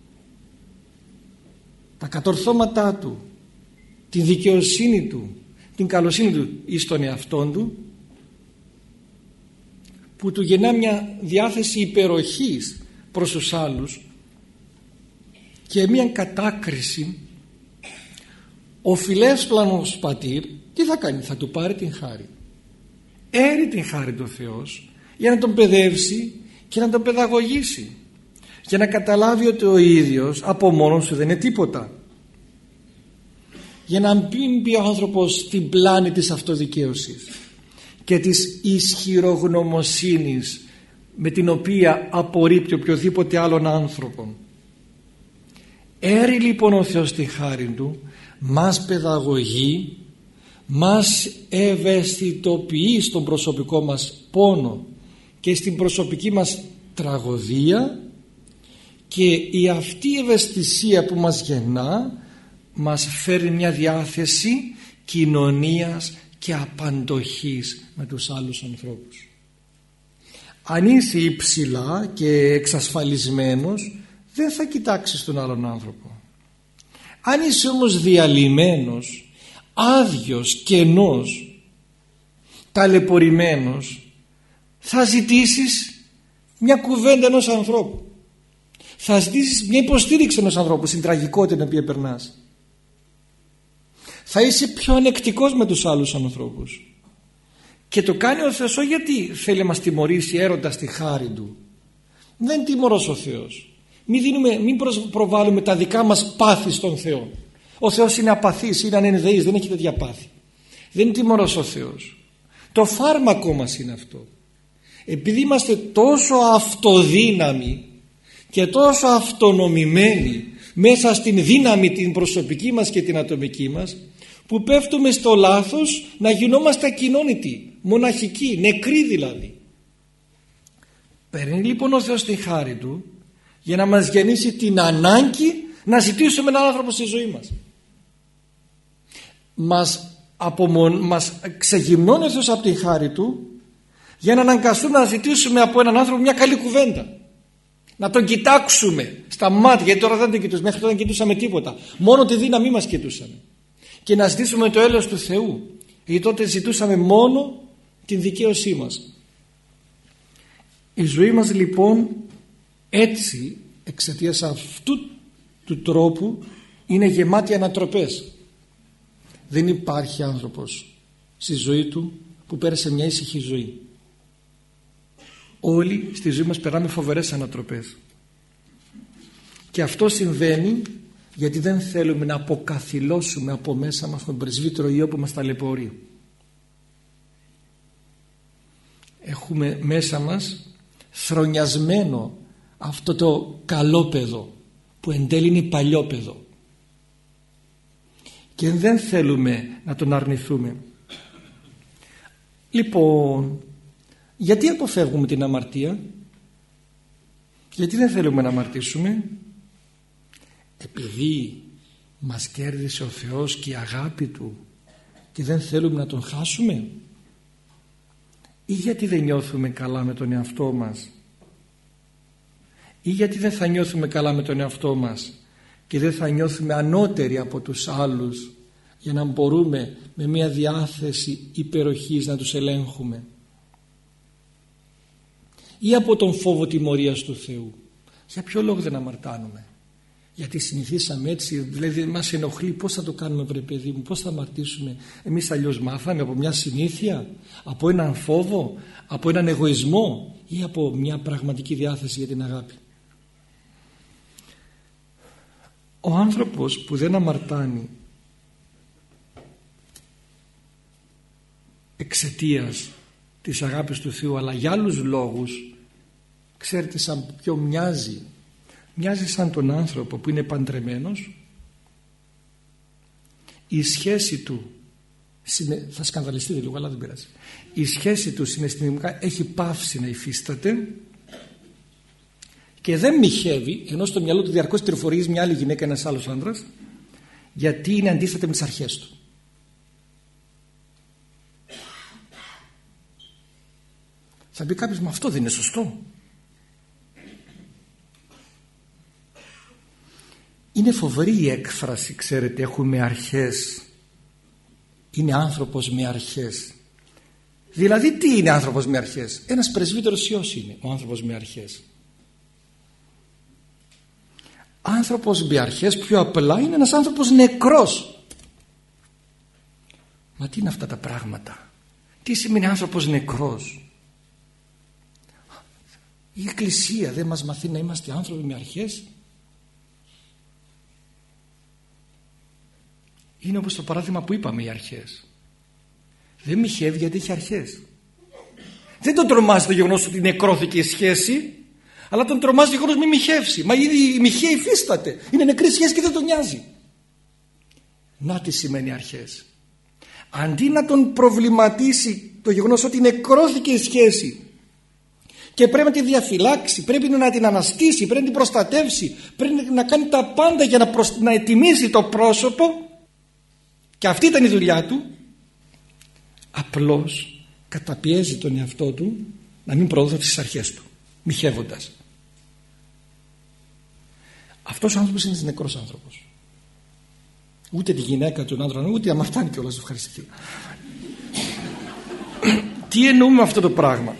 τα κατορθώματά του, τη δικαιοσύνη του, την καλοσύνη του εις τον εαυτόν του, που του γεννά μια διάθεση υπεροχής προς τους άλλους και μια κατάκριση, ο φιλεύσπλανος πατήρ τι θα κάνει? Θα του πάρει την χάρη, έρει την χάρη του Θεός για να τον παιδεύσει και να τον παιδαγωγήσει, για να καταλάβει ότι ο ίδιος από μόνος του δεν είναι τίποτα, για να μην μπει ο άνθρωπος στην πλάνη της αυτοδικαίωσης και της ισχυρογνωμοσύνης με την οποία απορρίπτει οποιοδήποτε άλλον άνθρωπον. Έρει λοιπόν ο Θεός τη χάρη του, μας παιδαγωγεί, μας ευαισθητοποιεί στον προσωπικό μας πόνο και στην προσωπική μας τραγωδία, και η αυτή ευαισθησία που μας γεννά μας φέρνει μια διάθεση κοινωνίας και απαντοχής με τους άλλους ανθρώπους. Αν είσαι υψηλά και εξασφαλισμένος, δεν θα κοιτάξεις τον άλλον άνθρωπο. Αν είσαι όμως διαλυμένος, άδειος, κενός, ταλαιπωρημένος, θα ζητήσεις μια κουβέντα ενός ανθρώπου, θα ζητήσεις μια υποστήριξη ενός ανθρώπου στην τραγικότητα την οποία περνάς. Θα είσαι πιο ανεκτικός με τους άλλους ανθρώπους. Και το κάνει ο Θεός γιατί θέλει να μας τιμωρήσει έρωτας τη χάρη Του. Δεν είναι τιμωρός ο Θεός. Μην, δίνουμε, μην προβάλλουμε τα δικά μας πάθη στον Θεό. Ο Θεός είναι απαθής, είναι ανενδεής, δεν έχει τέτοια πάθη. Δεν είναι τιμωρός ο Θεός. Το φάρμακό μας είναι αυτό. Επειδή είμαστε τόσο αυτοδύναμοι και τόσο αυτονομημένοι μέσα στην δύναμη την προσωπική μας και την ατομική μας, που πέφτουμε στο λάθος να γινόμαστε ακοινώνητοι, μοναχικοί, νεκροί δηλαδή. Παίρνει λοιπόν ο Θεός τη χάρη Του για να μας γεννήσει την ανάγκη να ζητήσουμε έναν άνθρωπο στη ζωή μας. Μας, απομον... μας ξεγυμνώνει ο Θεός από τη χάρη Του για να αναγκαστούμε να ζητήσουμε από έναν άνθρωπο μια καλή κουβέντα, Να τον κοιτάξουμε στα μάτια, γιατί τώρα δεν τον κοιτούσαμε, μέχρι τώρα δεν κοιτούσαμε τίποτα. Μόνο τη δύναμή μας κοιτούσαμε. Και να ζητήσουμε το έλεος του Θεού, γιατί τότε ζητούσαμε μόνο την δικαίωσή μας. Η ζωή μας λοιπόν έτσι, εξαιτίας αυτού του τρόπου, είναι γεμάτη ανατροπές. Δεν υπάρχει άνθρωπος στη ζωή του που πέρασε μια ήσυχη ζωή. Όλοι στη ζωή μας περάμε φοβερές ανατροπές. Και αυτό συμβαίνει γιατί δεν θέλουμε να αποκαθιλώσουμε από μέσα μας τον πρεσβύτερο Υιό που μας ταλαιπωρεί. Έχουμε μέσα μας θρονιασμένο αυτό το καλόπεδο που εν τέλει είναι παλιόπεδο. Και δεν θέλουμε να τον αρνηθούμε. Λοιπόν, γιατί αποφεύγουμε την αμαρτία? Γιατί δεν θέλουμε να αμαρτήσουμε? Επειδή μας κέρδισε ο Θεός και η αγάπη Του και δεν θέλουμε να Τον χάσουμε? Ή γιατί δεν νιώθουμε καλά με τον εαυτό μας? Ή γιατί δεν θα νιώθουμε καλά με τον εαυτό μας και δεν θα νιώθουμε ανώτεροι από τους άλλους για να μπορούμε με μια διάθεση υπεροχής να τους ελέγχουμε? Ή από τον φόβο τιμωρίας του Θεού? Για ποιο λόγο δεν αμαρτάνουμε? Γιατί συνηθίσαμε έτσι, δηλαδή μας ενοχλεί. Πώς θα το κάνουμε, βρε παιδί μου, πώς θα αμαρτήσουμε? Εμείς αλλιώς μάθαμε από μια συνήθεια, από έναν φόβο, από έναν εγωισμό ή από μια πραγματική διάθεση για την αγάπη? Ο άνθρωπος που δεν αμαρτάνει εξαιτίας της αγάπης του Θεού αλλά για άλλους λόγους, ξέρετε σαν ποιο μοιάζει? Μοιάζει σαν τον άνθρωπο που είναι παντρεμένος, η σχέση του, θα σκανδαλιστείτε λίγο αλλά δεν πειράζει, η σχέση του συναισθηματικά έχει πάυσει να υφίσταται και δεν μοιχεύει, ενώ στο μυαλό του διαρκώς τριφορίζει μια άλλη γυναίκα, ένας άλλος άντρας, γιατί είναι αντίθετα με τις αρχές του. Θα πει κάποιος, μα αυτό δεν είναι σωστό? Είναι φοβερή η έκφραση, ξέρετε, έχουμε αρχές. Είναι άνθρωπος με αρχές. Δηλαδή τι είναι άνθρωπος με αρχές? Ένας πρεσβύτερος Υιός είναι ο άνθρωπος με αρχές. Άνθρωπος με αρχές πιο απλά είναι ένας άνθρωπος νεκρός. Μα τι είναι αυτά τα πράγματα? Τι σημαίνει άνθρωπος νεκρός? Η Εκκλησία δεν μας μαθαίνει να είμαστε άνθρωποι με αρχές? Είναι όπως το παράδειγμα που είπαμε, οι αρχές. Δεν μοιχεύει γιατί έχει αρχές. Δεν τον τρομάζει το γεγονός ότι νεκρώθηκε η σχέση, αλλά τον τρομάζει το γεγονός μη μοιχεύσει. Μα ήδη η μοιχεία υφίσταται. Είναι νεκρή σχέση και δεν τον νοιάζει. Να τι σημαίνει αρχές. Αντί να τον προβληματίσει το γεγονός ότι νεκρώθηκε η σχέση και πρέπει να τη διαφυλάξει, πρέπει να την αναστήσει, πρέπει να την προστατεύσει, πρέπει να κάνει τα πάντα για να, προσ... να ετοιμήσει το πρόσωπο, και αυτή ήταν η δουλειά του, απλώς καταπιέζει τον εαυτό του να μην προωθεί τις αρχές του, μοιχεύοντας. Αυτός ο άνθρωπος είναι νεκρός άνθρωπος. Ούτε τη γυναίκα του άντρα, ούτε αμαρτάνει κιόλας, ευχαριστηθεί. Τι εννοούμε με αυτό το πράγμα?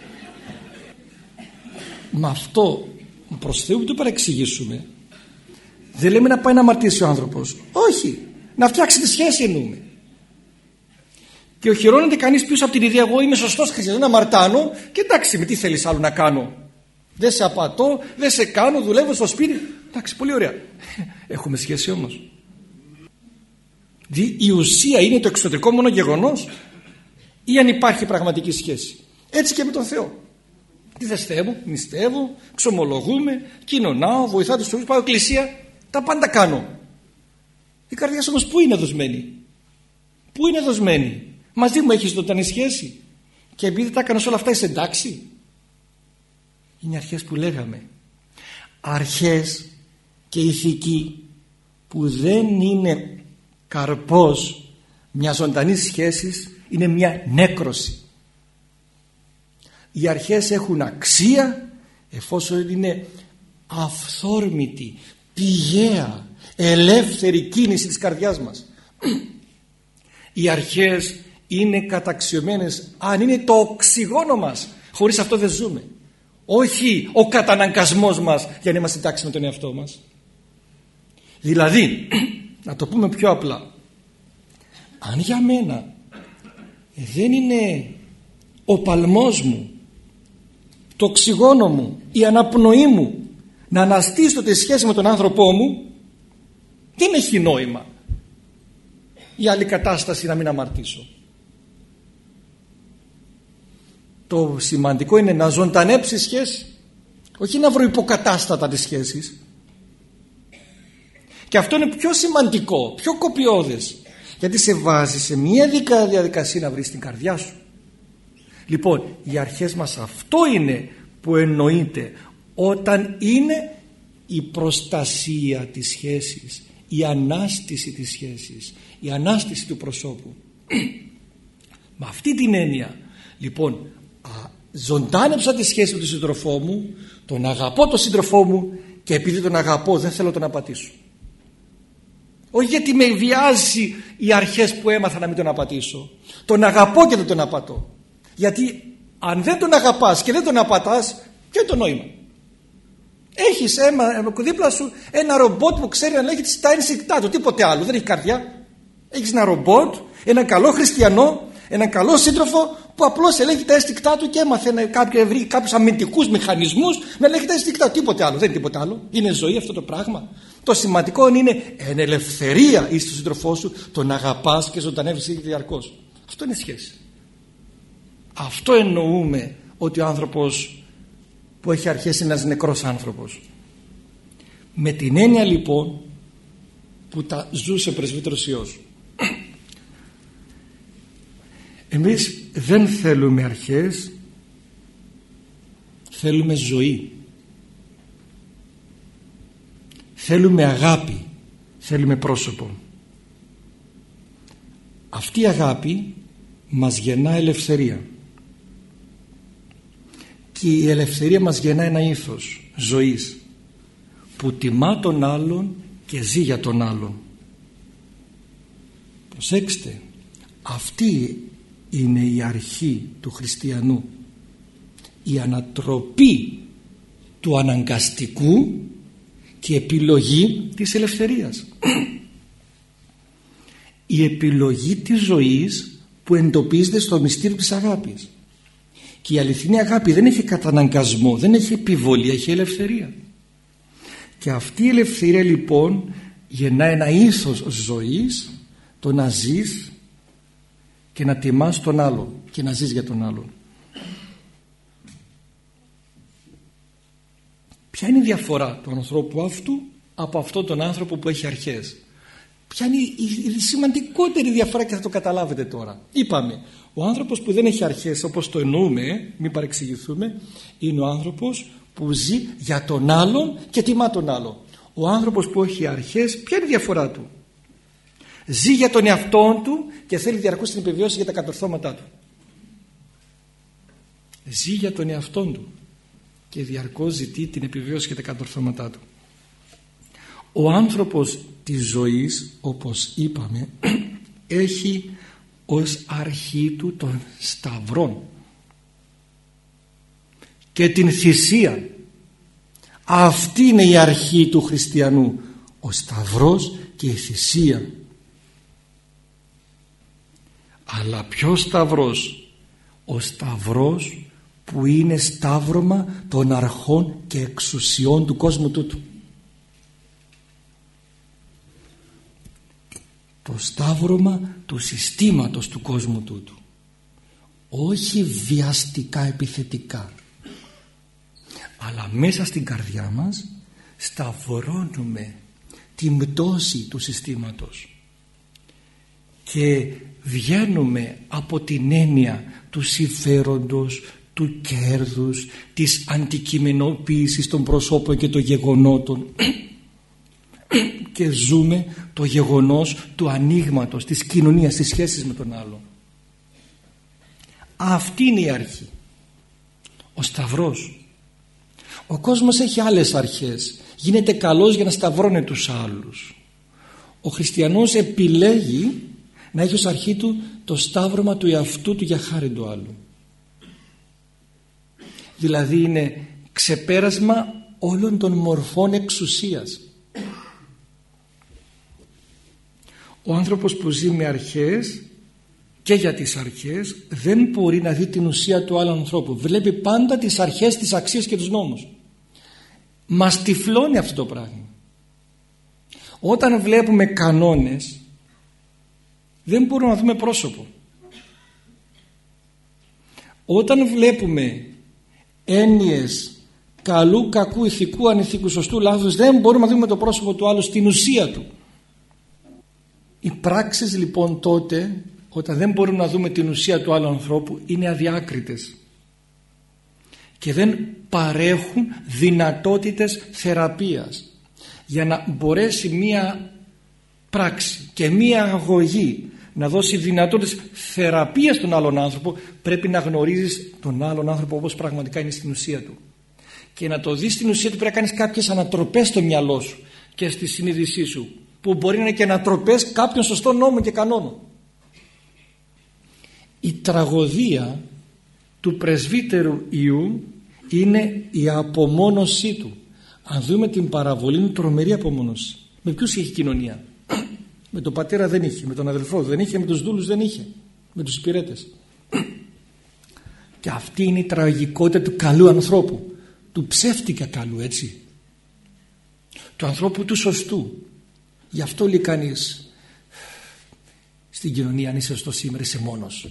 Με αυτό προς Θεού δεν το παρεξηγήσουμε. Δεν λέμε να πάει να αμαρτήσει ο άνθρωπος. Όχι, να φτιάξει τη σχέση εννοούμε. Και οχυρώνεται κανείς πίσω από την ιδέα, εγώ είμαι σωστός χριστιανός, δεν αμαρτάνω και εντάξει, με τι θέλεις άλλο να κάνω? Δεν σε απατώ, δεν σε κάνω, δουλεύω στο σπίτι. Εντάξει, πολύ ωραία. Έχουμε σχέση όμως? Η ουσία είναι το εξωτερικό μόνο γεγονός, ή αν υπάρχει πραγματική σχέση? Έτσι και με τον Θεό. Τι θες Θεέ μου? Νηστεύω, ξομολογούμε, κοινωνάω, βοηθάω τους φίλους, πάω εκκλησία, τα πάντα κάνω. Η καρδιά σου όμως πού είναι δοσμένη? Πού είναι δοσμένη? Μαζί μου έχεις ζωντανή σχέση? Και επειδή τα έκανες όλα αυτά είσαι εντάξει? Είναι αρχές που λέγαμε. Αρχές και ηθική που δεν είναι καρπός μια ζωντανής σχέσης, είναι μια νέκρωση. Οι αρχές έχουν αξία εφόσον είναι αυθόρμητη, πηγαία, ελεύθερη κίνηση της καρδιάς μας. Οι αρχές είναι καταξιωμένες, αν είναι το οξυγόνο μας, χωρίς αυτό δεν ζούμε. Όχι ο καταναγκασμός μας για να είμαστε εντάξει με τον εαυτό μας. Δηλαδή, να το πούμε πιο απλά, αν για μένα δεν είναι ο παλμός μου, το οξυγόνο μου, η αναπνοή μου να αναστήσω τη σχέση με τον άνθρωπό μου, δεν έχει νόημα η άλλη κατάσταση να μην αμαρτήσω. Το σημαντικό είναι να ζωντανέψει σχέση, όχι να βρω υποκατάστατα τις σχέσεις. Και αυτό είναι πιο σημαντικό, πιο κοπιώδες, γιατί σε βάζει σε μια διαδικασία να βρεις την καρδιά σου. Λοιπόν, οι αρχές μας αυτό είναι που εννοείται όταν είναι η προστασία της σχέσης, η ανάστηση της σχέσης, η ανάστηση του προσώπου. Με αυτή την έννοια, λοιπόν, α, ζωντάνεψα τη σχέση με τον σύντροφό μου, τον αγαπώ τον σύντροφό μου και επειδή τον αγαπώ δεν θέλω τον απατήσω. Όχι γιατί με βιάζει οι αρχές που έμαθα να μην τον απατήσω. Τον αγαπώ και δεν τον απατώ. Γιατί αν δεν τον αγαπάς και δεν τον απατάς, ποιο είναι το νόημα? Έχεις ένα, δίπλα σου ένα ρομπότ που ξέρει να λέγεται στα ένστικτά του, τίποτε άλλο, δεν έχει καρδιά. Έχεις ένα ρομπότ, ένα καλό χριστιανό, έναν καλό σύντροφο που απλώς ελέγχει τα ένστικτά του και έμαθε να κάποιο, βρει κάποιους αμυντικούς μηχανισμούς να ελέγχει τα ένστικτά του, τίποτε άλλο, δεν είναι τίποτε άλλο. Είναι ζωή αυτό το πράγμα. Το σημαντικό είναι εν ελευθερία εις τον σύντροφό σου, τον αγαπάς και ζωντανεύεις διαρκώς. Αυτό είναι σχέση. Αυτό εννοούμε ότι ο άνθρωπος που έχει αρχές είναι ένας νεκρός άνθρωπος. Με την έννοια λοιπόν που τα ζούσε ο πρεσβύτερος Υιός. Εμείς δεν θέλουμε αρχές, θέλουμε ζωή. Θέλουμε αγάπη, θέλουμε πρόσωπο. Αυτή η αγάπη μας γεννά ελευθερία. Και η ελευθερία μας γεννά ένα ήθος ζωής που τιμά τον άλλον και ζει για τον άλλον. Προσέξτε, αυτή είναι η αρχή του χριστιανού, η ανατροπή του αναγκαστικού και η επιλογή της ελευθερίας. Η επιλογή της ζωής που εντοπίζεται στο μυστήριο της αγάπης. Και η αληθινή αγάπη δεν έχει καταναγκασμό, δεν έχει επιβολή, έχει ελευθερία. Και αυτή η ελευθερία λοιπόν γεννά ένα ήθος ζωής, το να ζεις και να τιμάς τον άλλον και να ζεις για τον άλλον. Ποια είναι η διαφορά του ανθρώπου αυτού από αυτόν τον άνθρωπο που έχει αρχές? Ποια είναι η σημαντικότερη διαφορά και θα το καταλάβετε τώρα? Είπαμε, ο άνθρωπος που δεν έχει αρχές όπως το εννοούμε, μην παρεξηγηθούμε, είναι ο άνθρωπος που ζει για τον άλλον και τιμά τον άλλον. Ο άνθρωπος που έχει αρχές, ποια είναι η διαφορά του? Ζει για τον εαυτό του και θέλει διαρκώς την επιβίωση για τα κατορθώματά του. Ζει για τον εαυτό του και διαρκώς ζητεί την επιβίωση για τα κατορθώματά του. Ο άνθρωπος της ζωής, όπως είπαμε, έχει ως αρχή του τον σταυρόν και την θυσία. Αυτή είναι η αρχή του χριστιανού, ο σταυρός και η θυσία. Αλλά ποιος σταυρός? Ο σταυρός που είναι σταύρωμα των αρχών και εξουσιών του κόσμου τούτου. Το σταύρωμα του συστήματος του κόσμου τούτου. Όχι βιαστικά επιθετικά, αλλά μέσα στην καρδιά μας σταυρώνουμε την πτώση του συστήματος και βγαίνουμε από την έννοια του συμφέροντος, του κέρδους, της αντικειμενοποίησης των προσώπων και των γεγονότων και ζούμε το γεγονός του ανοίγματος της κοινωνίας, της σχέσης με τον άλλο. Αυτή είναι η αρχή. Ο σταυρός. Ο κόσμος έχει άλλες αρχές. Γίνεται καλός για να σταυρώνει τους άλλους. Ο χριστιανός επιλέγει να έχει ως αρχή του το σταύρωμα του εαυτού του για χάρη του άλλου. Δηλαδή είναι ξεπέρασμα όλων των μορφών εξουσίας. Ο άνθρωπος που ζει με αρχές και για τις αρχές δεν μπορεί να δει την ουσία του άλλου ανθρώπου. Βλέπει πάντα τις αρχές, τις αξίες και τους νόμους. Μας τυφλώνει αυτό το πράγμα. Όταν βλέπουμε κανόνες δεν μπορούμε να δούμε πρόσωπο. Όταν βλέπουμε έννοιες καλού, κακού, ηθικού, ανηθικού, σωστού, λάθους, δεν μπορούμε να δούμε το πρόσωπο του άλλου στην ουσία του. Οι πράξεις λοιπόν τότε, όταν δεν μπορούμε να δούμε την ουσία του άλλου ανθρώπου, είναι αδιάκριτες και δεν παρέχουν δυνατότητες θεραπείας. Για να μπορέσει μία πράξη και μία αγωγή να δώσει δυνατότητες θεραπείας στον άλλον άνθρωπο, πρέπει να γνωρίζεις τον άλλον άνθρωπο όπως πραγματικά είναι στην ουσία του. Και να το δεις στην ουσία του πρέπει να κάνεις κάποιες ανατροπές στο μυαλό σου και στη συνείδησή σου, που μπορεί να είναι και ανατροπές κάποιων σωστών νόμων και κανόνων. Η τραγωδία του πρεσβύτερου Ιού είναι η απομόνωσή του. Αν δούμε την παραβολή, είναι τρομερή απομόνωση. Με ποιους είχε κοινωνία? Με τον πατέρα δεν είχε, με τον αδελφό δεν είχε, με τους δούλους δεν είχε, με τους υπηρέτες. Και αυτή είναι η τραγικότητα του καλού ανθρώπου, του ψεύτικα καλού, έτσι, του ανθρώπου του σωστού. Γι' αυτό λέει κανείς στην κοινωνία, αν είσαι σωστός σήμερα είσαι μόνος.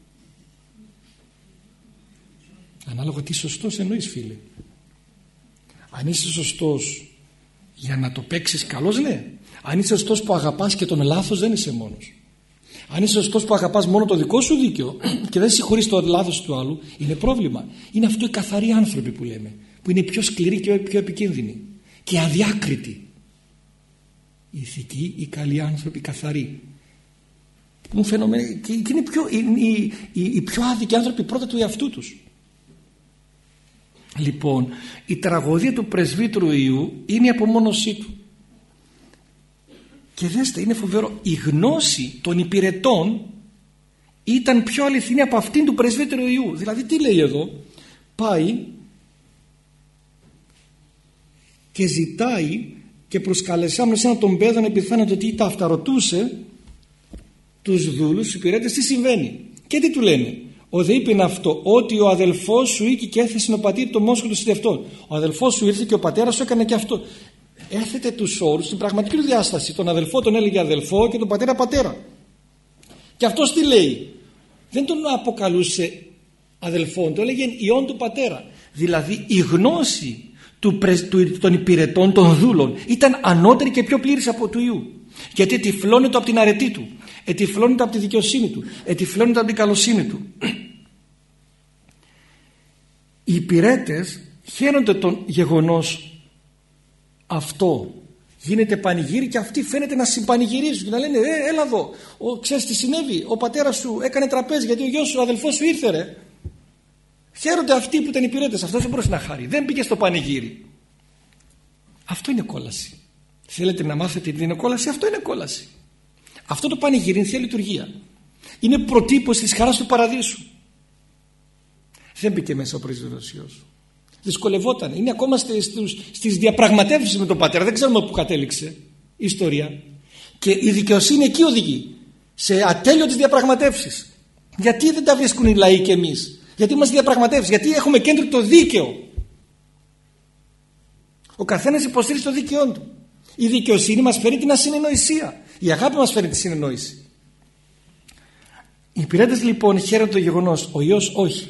Ανάλογα τι σωστός εννοείς, φίλε. Αν είσαι σωστός για να το παίξεις καλός, ναι. Αν είσαι σωστός που αγαπάς και τον λάθος, δεν είσαι μόνος. Αν είσαι σωστός που αγαπάς μόνο το δικό σου δίκαιο και δεν συγχωρείς το λάθος του άλλου, είναι πρόβλημα. Είναι αυτό οι καθαροί άνθρωποι που λέμε, που είναι πιο σκληροί και πιο επικίνδυνοι και αδιάκριτοι. Οι ηθικοί, οι καλοί άνθρωποι, οι καθαροί, που φαινομένα, και είναι πιο, οι, οι, οι, οι πιο άδικοι άνθρωποι πρώτα του εαυτού τους. Λοιπόν, η τραγωδία του πρεσβύτερου Ιού είναι η απομόνωσή του. Και δέστε, είναι φοβερό, η γνώση των υπηρετών ήταν πιο αληθινή από αυτήν του πρεσβύτερου Ιού. Δηλαδή τι λέει εδώ? Πάει και ζητάει και προσκαλεσάμενο σαν τον πέδον επιθάνεται ότι τα αυτά, ρωτούσε τους δούλους, τους υπηρέτες, τι συμβαίνει. Και τι του λένε? Ο δε είπε αυτό, ότι ο αδελφός σου ήκε και έθεσε ο πατήρ το μόσχο του συντευτών. Ο αδελφός σου ήρθε και ο πατέρας σου έκανε και αυτό. Έθετε τους όρους στην πραγματική του διάσταση. Τον αδελφό τον έλεγε αδελφό και τον πατέρα πατέρα. Και αυτός τι λέει? Δεν τον αποκαλούσε αδελφόν, το έλεγε ιόν του πατέρα. Δηλαδή η γνώση του, του, των υπηρετών, των δούλων, ήταν ανώτερη και πιο πλήρης από του Ιού. Γιατί ετυφλώνεται από την αρετή του, ετυφλώνεται από τη δικαιοσύνη του, ετυφλώνεται από την καλοσύνη του. Οι υπηρέτες χαίρονται τον γεγονός αυτό. Γίνεται πανηγύρι και αυτοί φαίνεται να συμπανηγυρίζουν και να λένε ε, έλα εδώ, ο, ξέρεις τι συνέβη, ο πατέρας σου έκανε τραπέζι γιατί ο γιος σου, ο αδελφός σου ήρθε ρε. Χαίρονται αυτοί που ήταν υπηρέτες. Αυτός δεν μπορούσε να χάρει, δεν πήγε στο πανηγύρι. Αυτό είναι κόλαση. Θέλετε να μάθετε τι είναι κόλαση? Αυτό είναι κόλαση. Αυτό το πανηγύρι είναι Θεία Λειτουργία. Είναι προτύπωση της χαράς του παραδείσου. Δεν μπήκε μέσα ο πρεσβύτερος Υιός. Δυσκολευόταν. Είναι ακόμα στις διαπραγματεύσεις με τον πατέρα. Δεν ξέρουμε πού κατέληξε η ιστορία. Και η δικαιοσύνη εκεί οδηγεί. Σε ατέλειωτες διαπραγματεύσεις. Γιατί δεν τα βρίσκουν οι λαοί και εμείς? Γιατί είμαστε διαπραγματεύσεις? Γιατί έχουμε κέντρο το δίκαιο. Ο καθένας υποστηρίζει το δίκαιό του. Η δικαιοσύνη μας φέρει την ασυνεννοησία. Η αγάπη μας φέρει τη συνεννόηση. Οι υπηρέτες λοιπόν χαίρονται το γεγονός, ο Υιός όχι.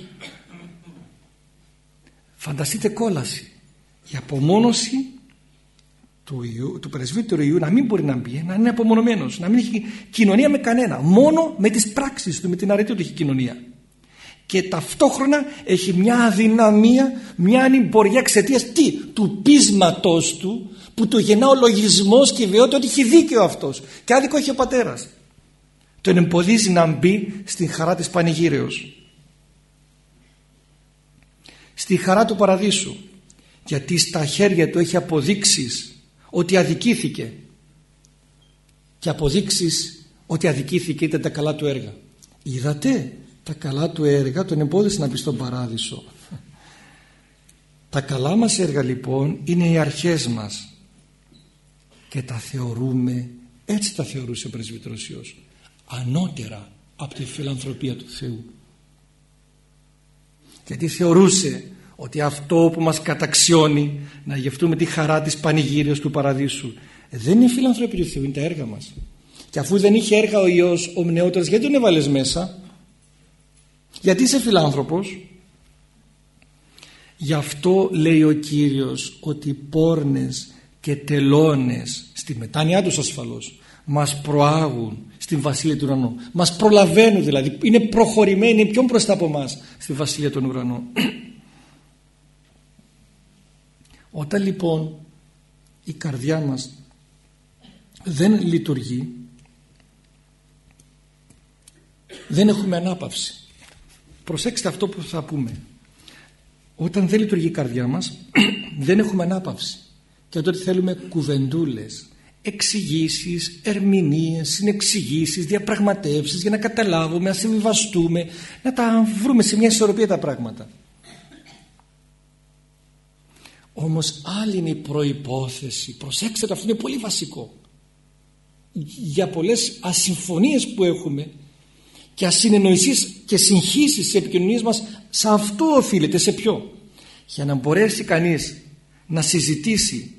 Φανταστείτε κόλαση. Η απομόνωση του, Υιού, του πρεσβύτερου Υιού να μην μπορεί να μπει, να είναι απομονωμένος, να μην έχει κοινωνία με κανένα. Μόνο με τις πράξεις του, με την αρετή του έχει κοινωνία. Και ταυτόχρονα έχει μια αδυναμία, μια ανημπορία εξαιτίας τι? Του πείσματος του, που το γεννά ο λογισμός και η βιότητα ότι έχει δίκαιο αυτός και άδικο έχει ο πατέρας. Τον εμποδίζει να μπει στην χαρά της πανηγύρεως, στη χαρά του παραδείσου. γιατί στα χέρια του έχει αποδείξεις ότι αδικήθηκε, και αποδείξεις ότι αδικήθηκε ήταν τα καλά του έργα. Είδατε, τα καλά του έργα τον εμπόδισαν να μπει στον παράδεισο. Τα καλά μας έργα λοιπόν είναι οι αρχές μας και τα θεωρούμε, έτσι τα θεωρούσε ο πρεσβύτερος Υιός, ανώτερα από τη φιλανθρωπία του Θεού. Γιατί θεωρούσε ότι αυτό που μας καταξιώνει να γευτούμε τη χαρά της πανηγύριος του παραδείσου δεν είναι η φιλανθρωπία του Θεού, είναι τα έργα μας. Και αφού δεν είχε έργα ο Υιός, ο μνεότερος, γιατί τον έβαλες μέσα? Γιατί είσαι φιλάνθρωπος? Γι' αυτό λέει ο Κύριος ότι πόρνες και τελώνες, στη μετάνοιά τους ασφαλώς, μας προάγουν στην Βασιλεία του Ουρανού. Μας προλαβαίνουν δηλαδή, είναι προχωρημένοι πιο μπροστά από μας στη Βασιλεία των Ουρανών. Όταν λοιπόν η καρδιά μας δεν λειτουργεί, δεν έχουμε ανάπαυση. Προσέξτε αυτό που θα πούμε. Όταν δεν λειτουργεί η καρδιά μας δεν έχουμε ανάπαυση, και τότε θέλουμε κουβεντούλες, εξηγήσεις, ερμηνείες, συνεξηγήσεις, διαπραγματεύσεις για να καταλάβουμε, να συμβιβαστούμε, να τα βρούμε σε μια ισορροπία τα πράγματα. Όμως άλλη είναι η προϋπόθεση, προσέξτε το, αυτό είναι πολύ βασικό, για πολλές ασυμφωνίες που έχουμε και ασυνεννοήσεις και συγχύσεις στις επικοινωνίες μας, σε αυτό οφείλεται. Σε ποιο? Για να μπορέσει κανείς να συζητήσει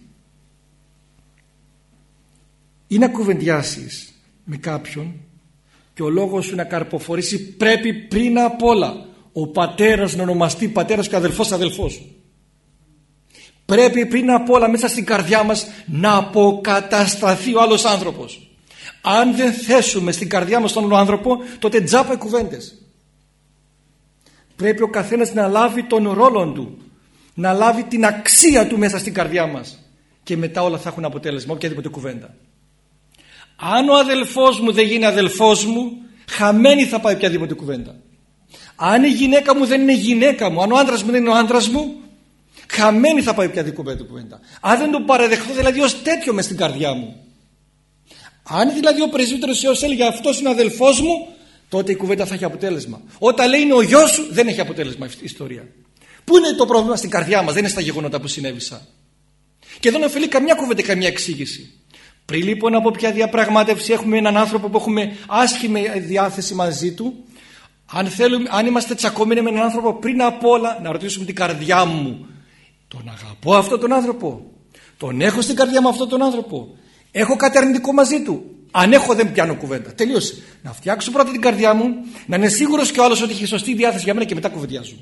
ή να κουβεντιάσεις με κάποιον και ο λόγος σου να καρποφορήσει, πρέπει πριν απ' όλα ο πατέρας να ονομαστεί πατέρας και αδελφός αδελφός. Πρέπει πριν απ' όλα μέσα στην καρδιά μας να αποκατασταθεί ο άλλος άνθρωπος. Αν δεν θέσουμε στην καρδιά μας τον άλλο άνθρωπο, τότε τζάπα οι κουβέντες. Πρέπει ο καθένας να λάβει τον ρόλο του, να λάβει την αξία του μέσα στην καρδιά μας, και μετά όλα θα έχουν αποτέλεσμα, οποιαδήποτε κουβέντα. Αν ο αδελφός μου δεν γίνει αδελφός μου, χαμένη θα πάει οποιαδήποτε κουβέντα. Αν η γυναίκα μου δεν είναι γυναίκα μου, αν ο άντρας μου δεν είναι ο άντρας μου, χαμένη θα πάει οποιαδήποτε κουβέντα. Αν δεν το παραδεχθώ δηλαδή ως τέτοιο μες στην καρδιά μου, αν δηλαδή ο πρεσβύτερος Υιός έλεγε αυτός είναι ο αδελφός μου, τότε η κουβέντα θα έχει αποτέλεσμα. Όταν λέει είναι ο γιος σου, δεν έχει αποτέλεσμα η ιστορία. Πού είναι το πρόβλημα? Στην καρδιά μας, δεν είναι στα γεγονότα που συνέβησαν. Και εδώ δεν ωφελεί καμιά κουβέντα, καμιά εξήγηση. Πριν λοιπόν από ποια διαπραγμάτευση έχουμε έναν άνθρωπο που έχουμε άσχημη διάθεση μαζί του, αν, θέλουμε, αν είμαστε τσακωμένοι με έναν άνθρωπο, πριν απ' όλα να ρωτήσουμε την καρδιά μου, τον αγαπώ αυτόν τον άνθρωπο? Τον έχω στην καρδιά μου αυτόν τον άνθρωπο? Έχω κάτι αρνητικό μαζί του? Αν έχω, δεν πιάνω κουβέντα. Τελείωσε. Να φτιάξω πρώτα την καρδιά μου, να είναι σίγουρος και ο άλλος ότι έχει σωστή διάθεση για μένα, και μετά κουβεντιάζουμε.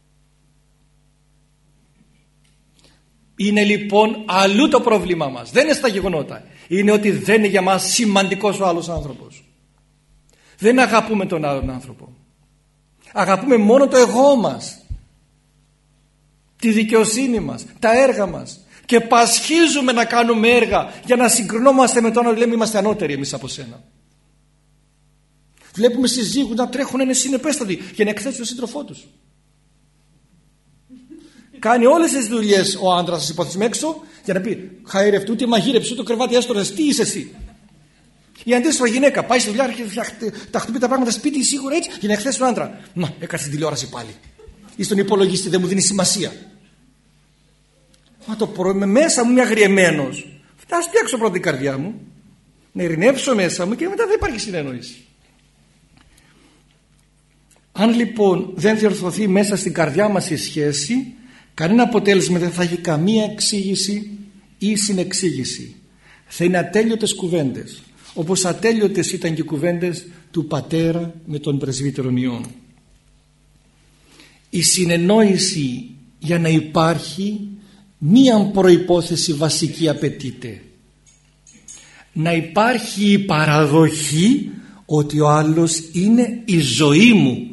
Είναι λοιπόν αλλού το πρόβλημά μας. Δεν είναι στα γεγονότα. Είναι ότι δεν είναι για μας σημαντικός ο άλλος άνθρωπος. Δεν αγαπούμε τον άλλον άνθρωπο. Αγαπούμε μόνο το εγώ μας, τη δικαιοσύνη μας, τα έργα μας, και πασχίζουμε να κάνουμε έργα για να συγκρινόμαστε με τον άλλο. Λέμε είμαστε ανώτεροι εμείς από σένα. Βλέπουμε συζύγους να τρέχουν να είναι συνεπέστατοι για να εκθέσουν τον σύντροφό τους. Κάνει όλες τις δουλειές ο άντρας, σας υποθέσουμε έξω, για να πει χαϊρευτού, ούτε μαγείρεψε, ούτε κρεβάτι έστωρες, τι είσαι εσύ? Η αντίστοιχα γυναίκα πάει στη δουλειά και τα χτυπεί τα πράγματα σπίτι σίγουρα έτσι για να εκθέσει τον άντρα. Να, έκατσε την τηλεόραση πάλι. Ή στον υπολογιστή, δεν μου δίνει σημασία. Μα το πρωί με μέσα μου μια αγριεμένος. Φτάσει πιάξω πρώτα την καρδιά μου, να ειρηνεύσω μέσα μου, και μετά δεν υπάρχει συνεννόηση. Αν λοιπόν δεν διορθωθεί μέσα στην καρδιά μας η σχέση, κανένα αποτέλεσμα δεν θα έχει καμία εξήγηση ή συνεξήγηση. Θα είναι ατέλειωτες κουβέντες, όπως ατέλειωτες ήταν και οι κουβέντες του πατέρα με τον πρεσβύτερον Υιόν. Η συνεννόηση για να υπάρχει, μία προϋπόθεση βασική απαιτείται. Να υπάρχει η παραδοχή ότι ο άλλος είναι η ζωή μου,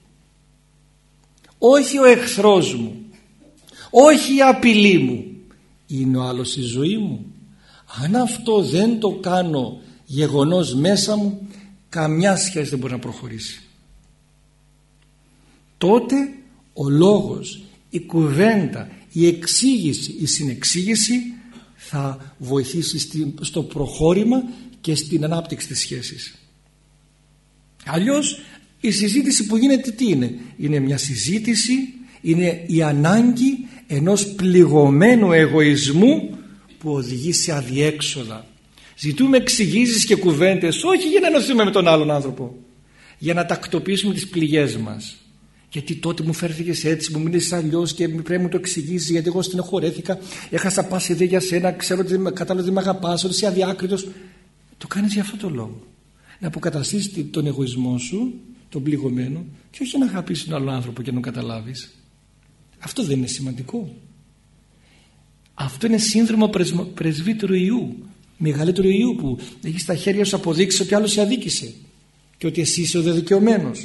όχι ο εχθρός μου, όχι η απειλή μου. Είναι ο άλλος η ζωή μου. Αν αυτό δεν το κάνω γεγονός μέσα μου, καμιά σχέση δεν μπορεί να προχωρήσει. Τότε ο λόγος, η κουβέντα, η εξήγηση, η συνεξήγηση θα βοηθήσει στο προχώρημα και στην ανάπτυξη της σχέσης. Αλλιώς η συζήτηση που γίνεται τι είναι? Είναι μια συζήτηση, είναι η ανάγκη ενός πληγωμένου εγωισμού που οδηγεί σε αδιέξοδα. Ζητούμε εξηγήσεις και κουβέντες, όχι για να ενωθούμε με τον άλλον άνθρωπο, για να τακτοποιήσουμε τις πληγές μας. Γιατί τότε μου φέρθηκες έτσι, μου μίλησες αλλιώς και πρέπει να μου το εξηγήσεις, γιατί εγώ στενοχωρέθηκα, έχασα πάση ιδέα για σένα, ξέρω ότι κατάλαβα ότι με αγαπάς, ότι είσαι αδιάκριτος. Το κάνεις για αυτό το λόγο. Να αποκαταστήσεις τον εγωισμό σου, τον πληγωμένο, και όχι να αγαπήσεις τον άλλον άνθρωπο και να τον καταλάβεις. Αυτό δεν είναι σημαντικό? Αυτό είναι σύνδρομο πρεσβύτερου ιού, μεγαλύτερου ιού, που έχει στα χέρια σου αποδείξει ότι άλλος σε αδίκησε και ότι εσύ είσαι ο δεδικαιωμένος.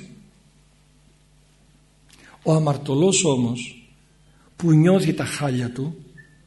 Ο αμαρτωλός όμως που νιώθει τα χάλια του,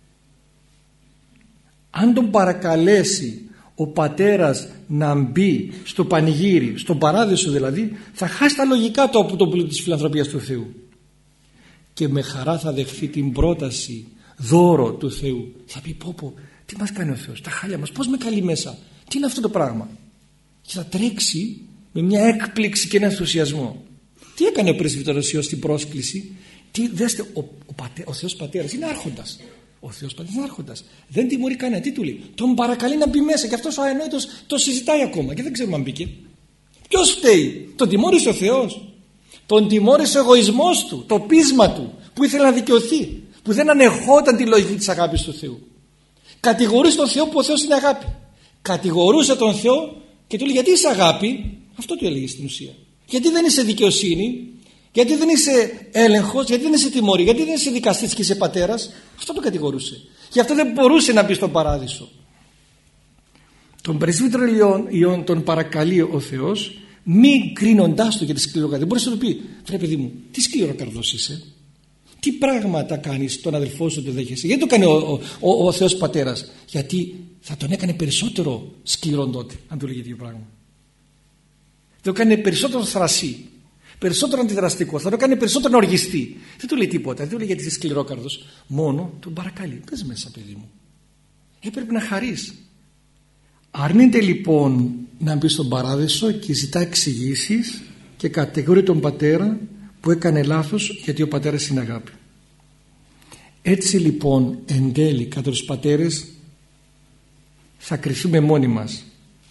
αν τον παρακαλέσει ο πατέρας να μπει στο πανηγύρι, στον παράδεισο δηλαδή, θα χάσει τα λογικά του από τον πλούτο της φιλανθρωπίας του Θεού και με χαρά θα δεχθεί την πρόταση δώρο του Θεού. Θα πει πω πω, τι μας κάνει ο Θεός, τα χάλια μας, πώς με καλεί μέσα, τι είναι αυτό το πράγμα, και θα τρέξει με μια έκπληξη και ένα ενθουσιασμό. Τι έκανε ο πρεσβύτερος Υιός στην πρόσκληση? Τι, δέστε, ο, ο, πατέ, ο Θεός Πατέρας είναι άρχοντας. Ο Θεός Πατέρας είναι άρχοντας. Δεν τιμωρεί κανένα. Τι του λέει? Τον παρακαλεί να μπει μέσα και αυτός ο αενόητος το συζητάει ακόμα και δεν ξέρουμε αν μπήκε. Ποιος φταίει? Τον τιμώρησε ο Θεός? Τον τιμώρησε ο εγωισμός του, το πείσμα του που ήθελε να δικαιωθεί, που δεν ανεχόταν τη λογική της αγάπης του Θεού. Κατηγορούσε τον Θεό που ο Θεός είναι αγάπη. Κατηγορούσε τον Θεό και του λέει γιατί είσαι αγάπη? Αυτό του έλεγε στην ουσία. Γιατί δεν είσαι δικαιοσύνη, γιατί δεν είσαι έλεγχος, γιατί δεν είσαι τιμωρή, γιατί δεν είσαι δικαστής και είσαι πατέρας? Αυτό το κατηγορούσε. Γι' αυτό δεν μπορούσε να μπει στον παράδεισο. Τον πρεσβύτερο Υιόν τον παρακαλεί ο Θεός, μη κρίνοντάς το για τη σκληροκαρδία. Μπορείς να του πει, βρε παιδί μου, τι σκληροκαρδός είσαι, τι πράγματα κάνεις τον αδελφό σου, το δέχεσαι? Γιατί το κάνει ο, ο, ο, ο Θεός Πατέρας? Γιατί θα τον έκανε περισσότερο σκληρόν τότε, αν του λέγει τέτοιο πράγμα. Θα το κάνει περισσότερο θρασί, περισσότερο αντιδραστικό, θα το κάνει περισσότερο οργιστή. Δεν του λέει τίποτα, δεν του λέει γιατί είσαι σκληρόκαρδος. Μόνο τον παρακαλεί. Πες μέσα, παιδί μου. Έπρεπε να χαρείς. Αρνείται λοιπόν να μπει στον παράδεισο και ζητά εξηγήσεις και κατηγορεί τον πατέρα που έκανε λάθος, γιατί ο πατέρας είναι αγάπη. Έτσι λοιπόν εν τέλει κατά τους πατέρες θα κρυφθούμε μόνοι μας.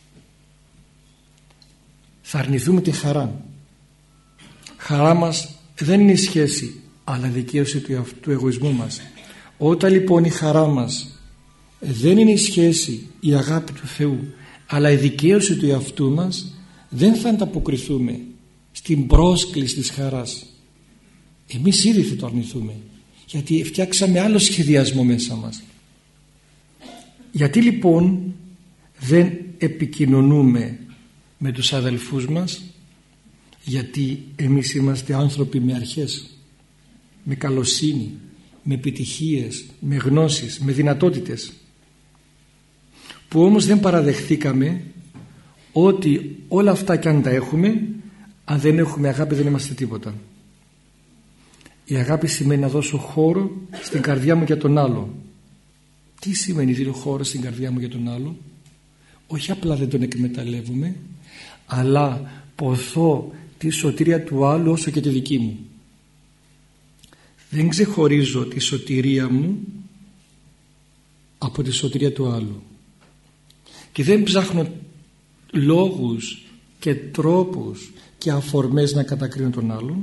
Θα αρνηθούμε τη χαρά. Χαρά μας δεν είναι η σχέση, αλλά δικαίωση του, του εγωισμού μας. Όταν λοιπόν η χαρά μας δεν είναι η σχέση, η αγάπη του Θεού, αλλά η δικαίωση του εαυτού μας, δεν θα ανταποκριθούμε στην πρόσκληση της χαράς. Εμείς ήδη θα το αρνηθούμε, γιατί φτιάξαμε άλλο σχεδιασμό μέσα μας. Γιατί λοιπόν δεν επικοινωνούμε με τους αδελφούς μας? Γιατί εμείς είμαστε άνθρωποι με αρχές, με καλοσύνη, με επιτυχίες, με γνώσεις, με δυνατότητες, που όμως δεν παραδεχθήκαμε ότι όλα αυτά κι αν τα έχουμε, αν δεν έχουμε αγάπη δεν είμαστε τίποτα. Η αγάπη σημαίνει να δώσω χώρο στην καρδιά μου για τον άλλο. Τι σημαίνει δίνω χώρο στην καρδιά μου για τον άλλο? Όχι απλά δεν τον εκμεταλλεύομαι, αλλά ποθώ τη σωτηρία του άλλου όσο και τη δική μου. Δεν ξεχωρίζω τη σωτηρία μου από τη σωτηρία του άλλου και δεν ψάχνω λόγους και τρόπους και αφορμές να κατακρίνω τον άλλον,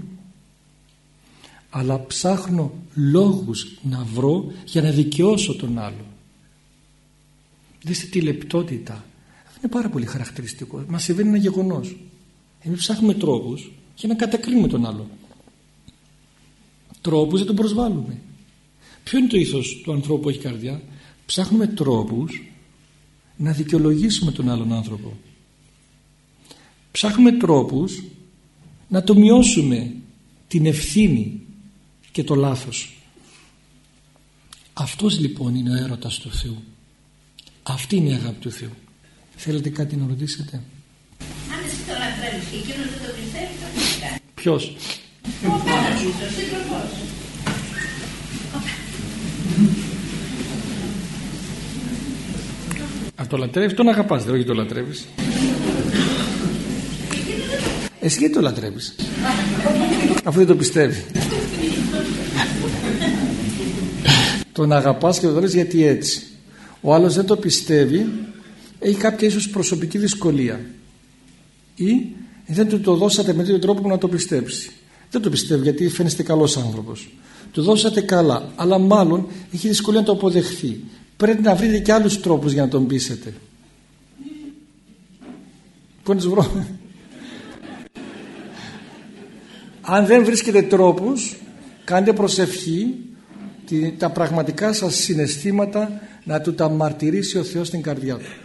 αλλά ψάχνω λόγους να βρω για να δικαιώσω τον άλλο. Δείτε τη λεπτότητα. Αυτό είναι πάρα πολύ χαρακτηριστικό. Μας συμβαίνει ένα γεγονός. Εμείς ψάχνουμε τρόπους για να κατακρίνουμε τον άλλο. Τρόπους για τον προσβάλλουμε. Ποιο είναι το ήθος του ανθρώπου που έχει καρδιά? Ψάχνουμε τρόπους να δικαιολογήσουμε τον άλλον άνθρωπο. Ψάχνουμε τρόπους να το μειώσουμε την ευθύνη και το λάθος. Αυτός λοιπόν είναι ο έρωτας του Θεού. Αυτή είναι η αγάπη του Θεού. Θέλετε κάτι να ρωτήσετε? Αν εσύ το λατρεύεις και εκείνος δεν το πιστεύει, θα το κάνει. Ποιος? Ο Πάνας, ο σύντροφος. Αν το λατρεύεις, τον αγαπάς, δεν όχι το λατρεύεις. Εσύ γιατί το λατρεύεις, αφού δεν το πιστεύει? Τον αγαπάς και το λες γιατί έτσι. Ο άλλος δεν το πιστεύει, έχει κάποια ίσως προσωπική δυσκολία ή δεν του το δώσατε με τέτοιο τρόπο που να το πιστέψει. Δεν το πιστεύει γιατί φαίνεστε καλός άνθρωπος. Του δώσατε καλά, αλλά μάλλον έχει δυσκολία να το αποδεχθεί. Πρέπει να βρείτε και άλλους τρόπους για να τον πείσετε. Πού να τους βρω? Αν δεν βρίσκετε τρόπους, κάντε προσευχή, τα πραγματικά σας συναισθήματα να του τα μαρτυρήσει ο Θεός στην καρδιά του.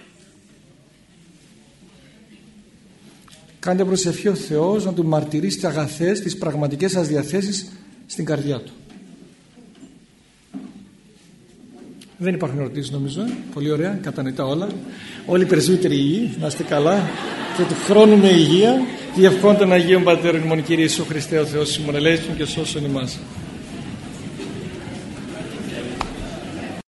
Κάντε προσευχή ο Θεός να του μαρτυρήσει τις αγαθές, τις πραγματικές σας διαθέσεις στην καρδιά του. Δεν υπάρχουν ερωτήσεις νομίζω. Ε? Πολύ ωραία, κατανοητά όλα. Όλοι οι περισσότεροι υγιεί, να είστε καλά και του χρόνου με υγεία. Διευχών των Αγίων Πατέρων ημών Κύριε Ιησού Χριστέ ο Θεός ημών ελέησον και σώσον ημάς.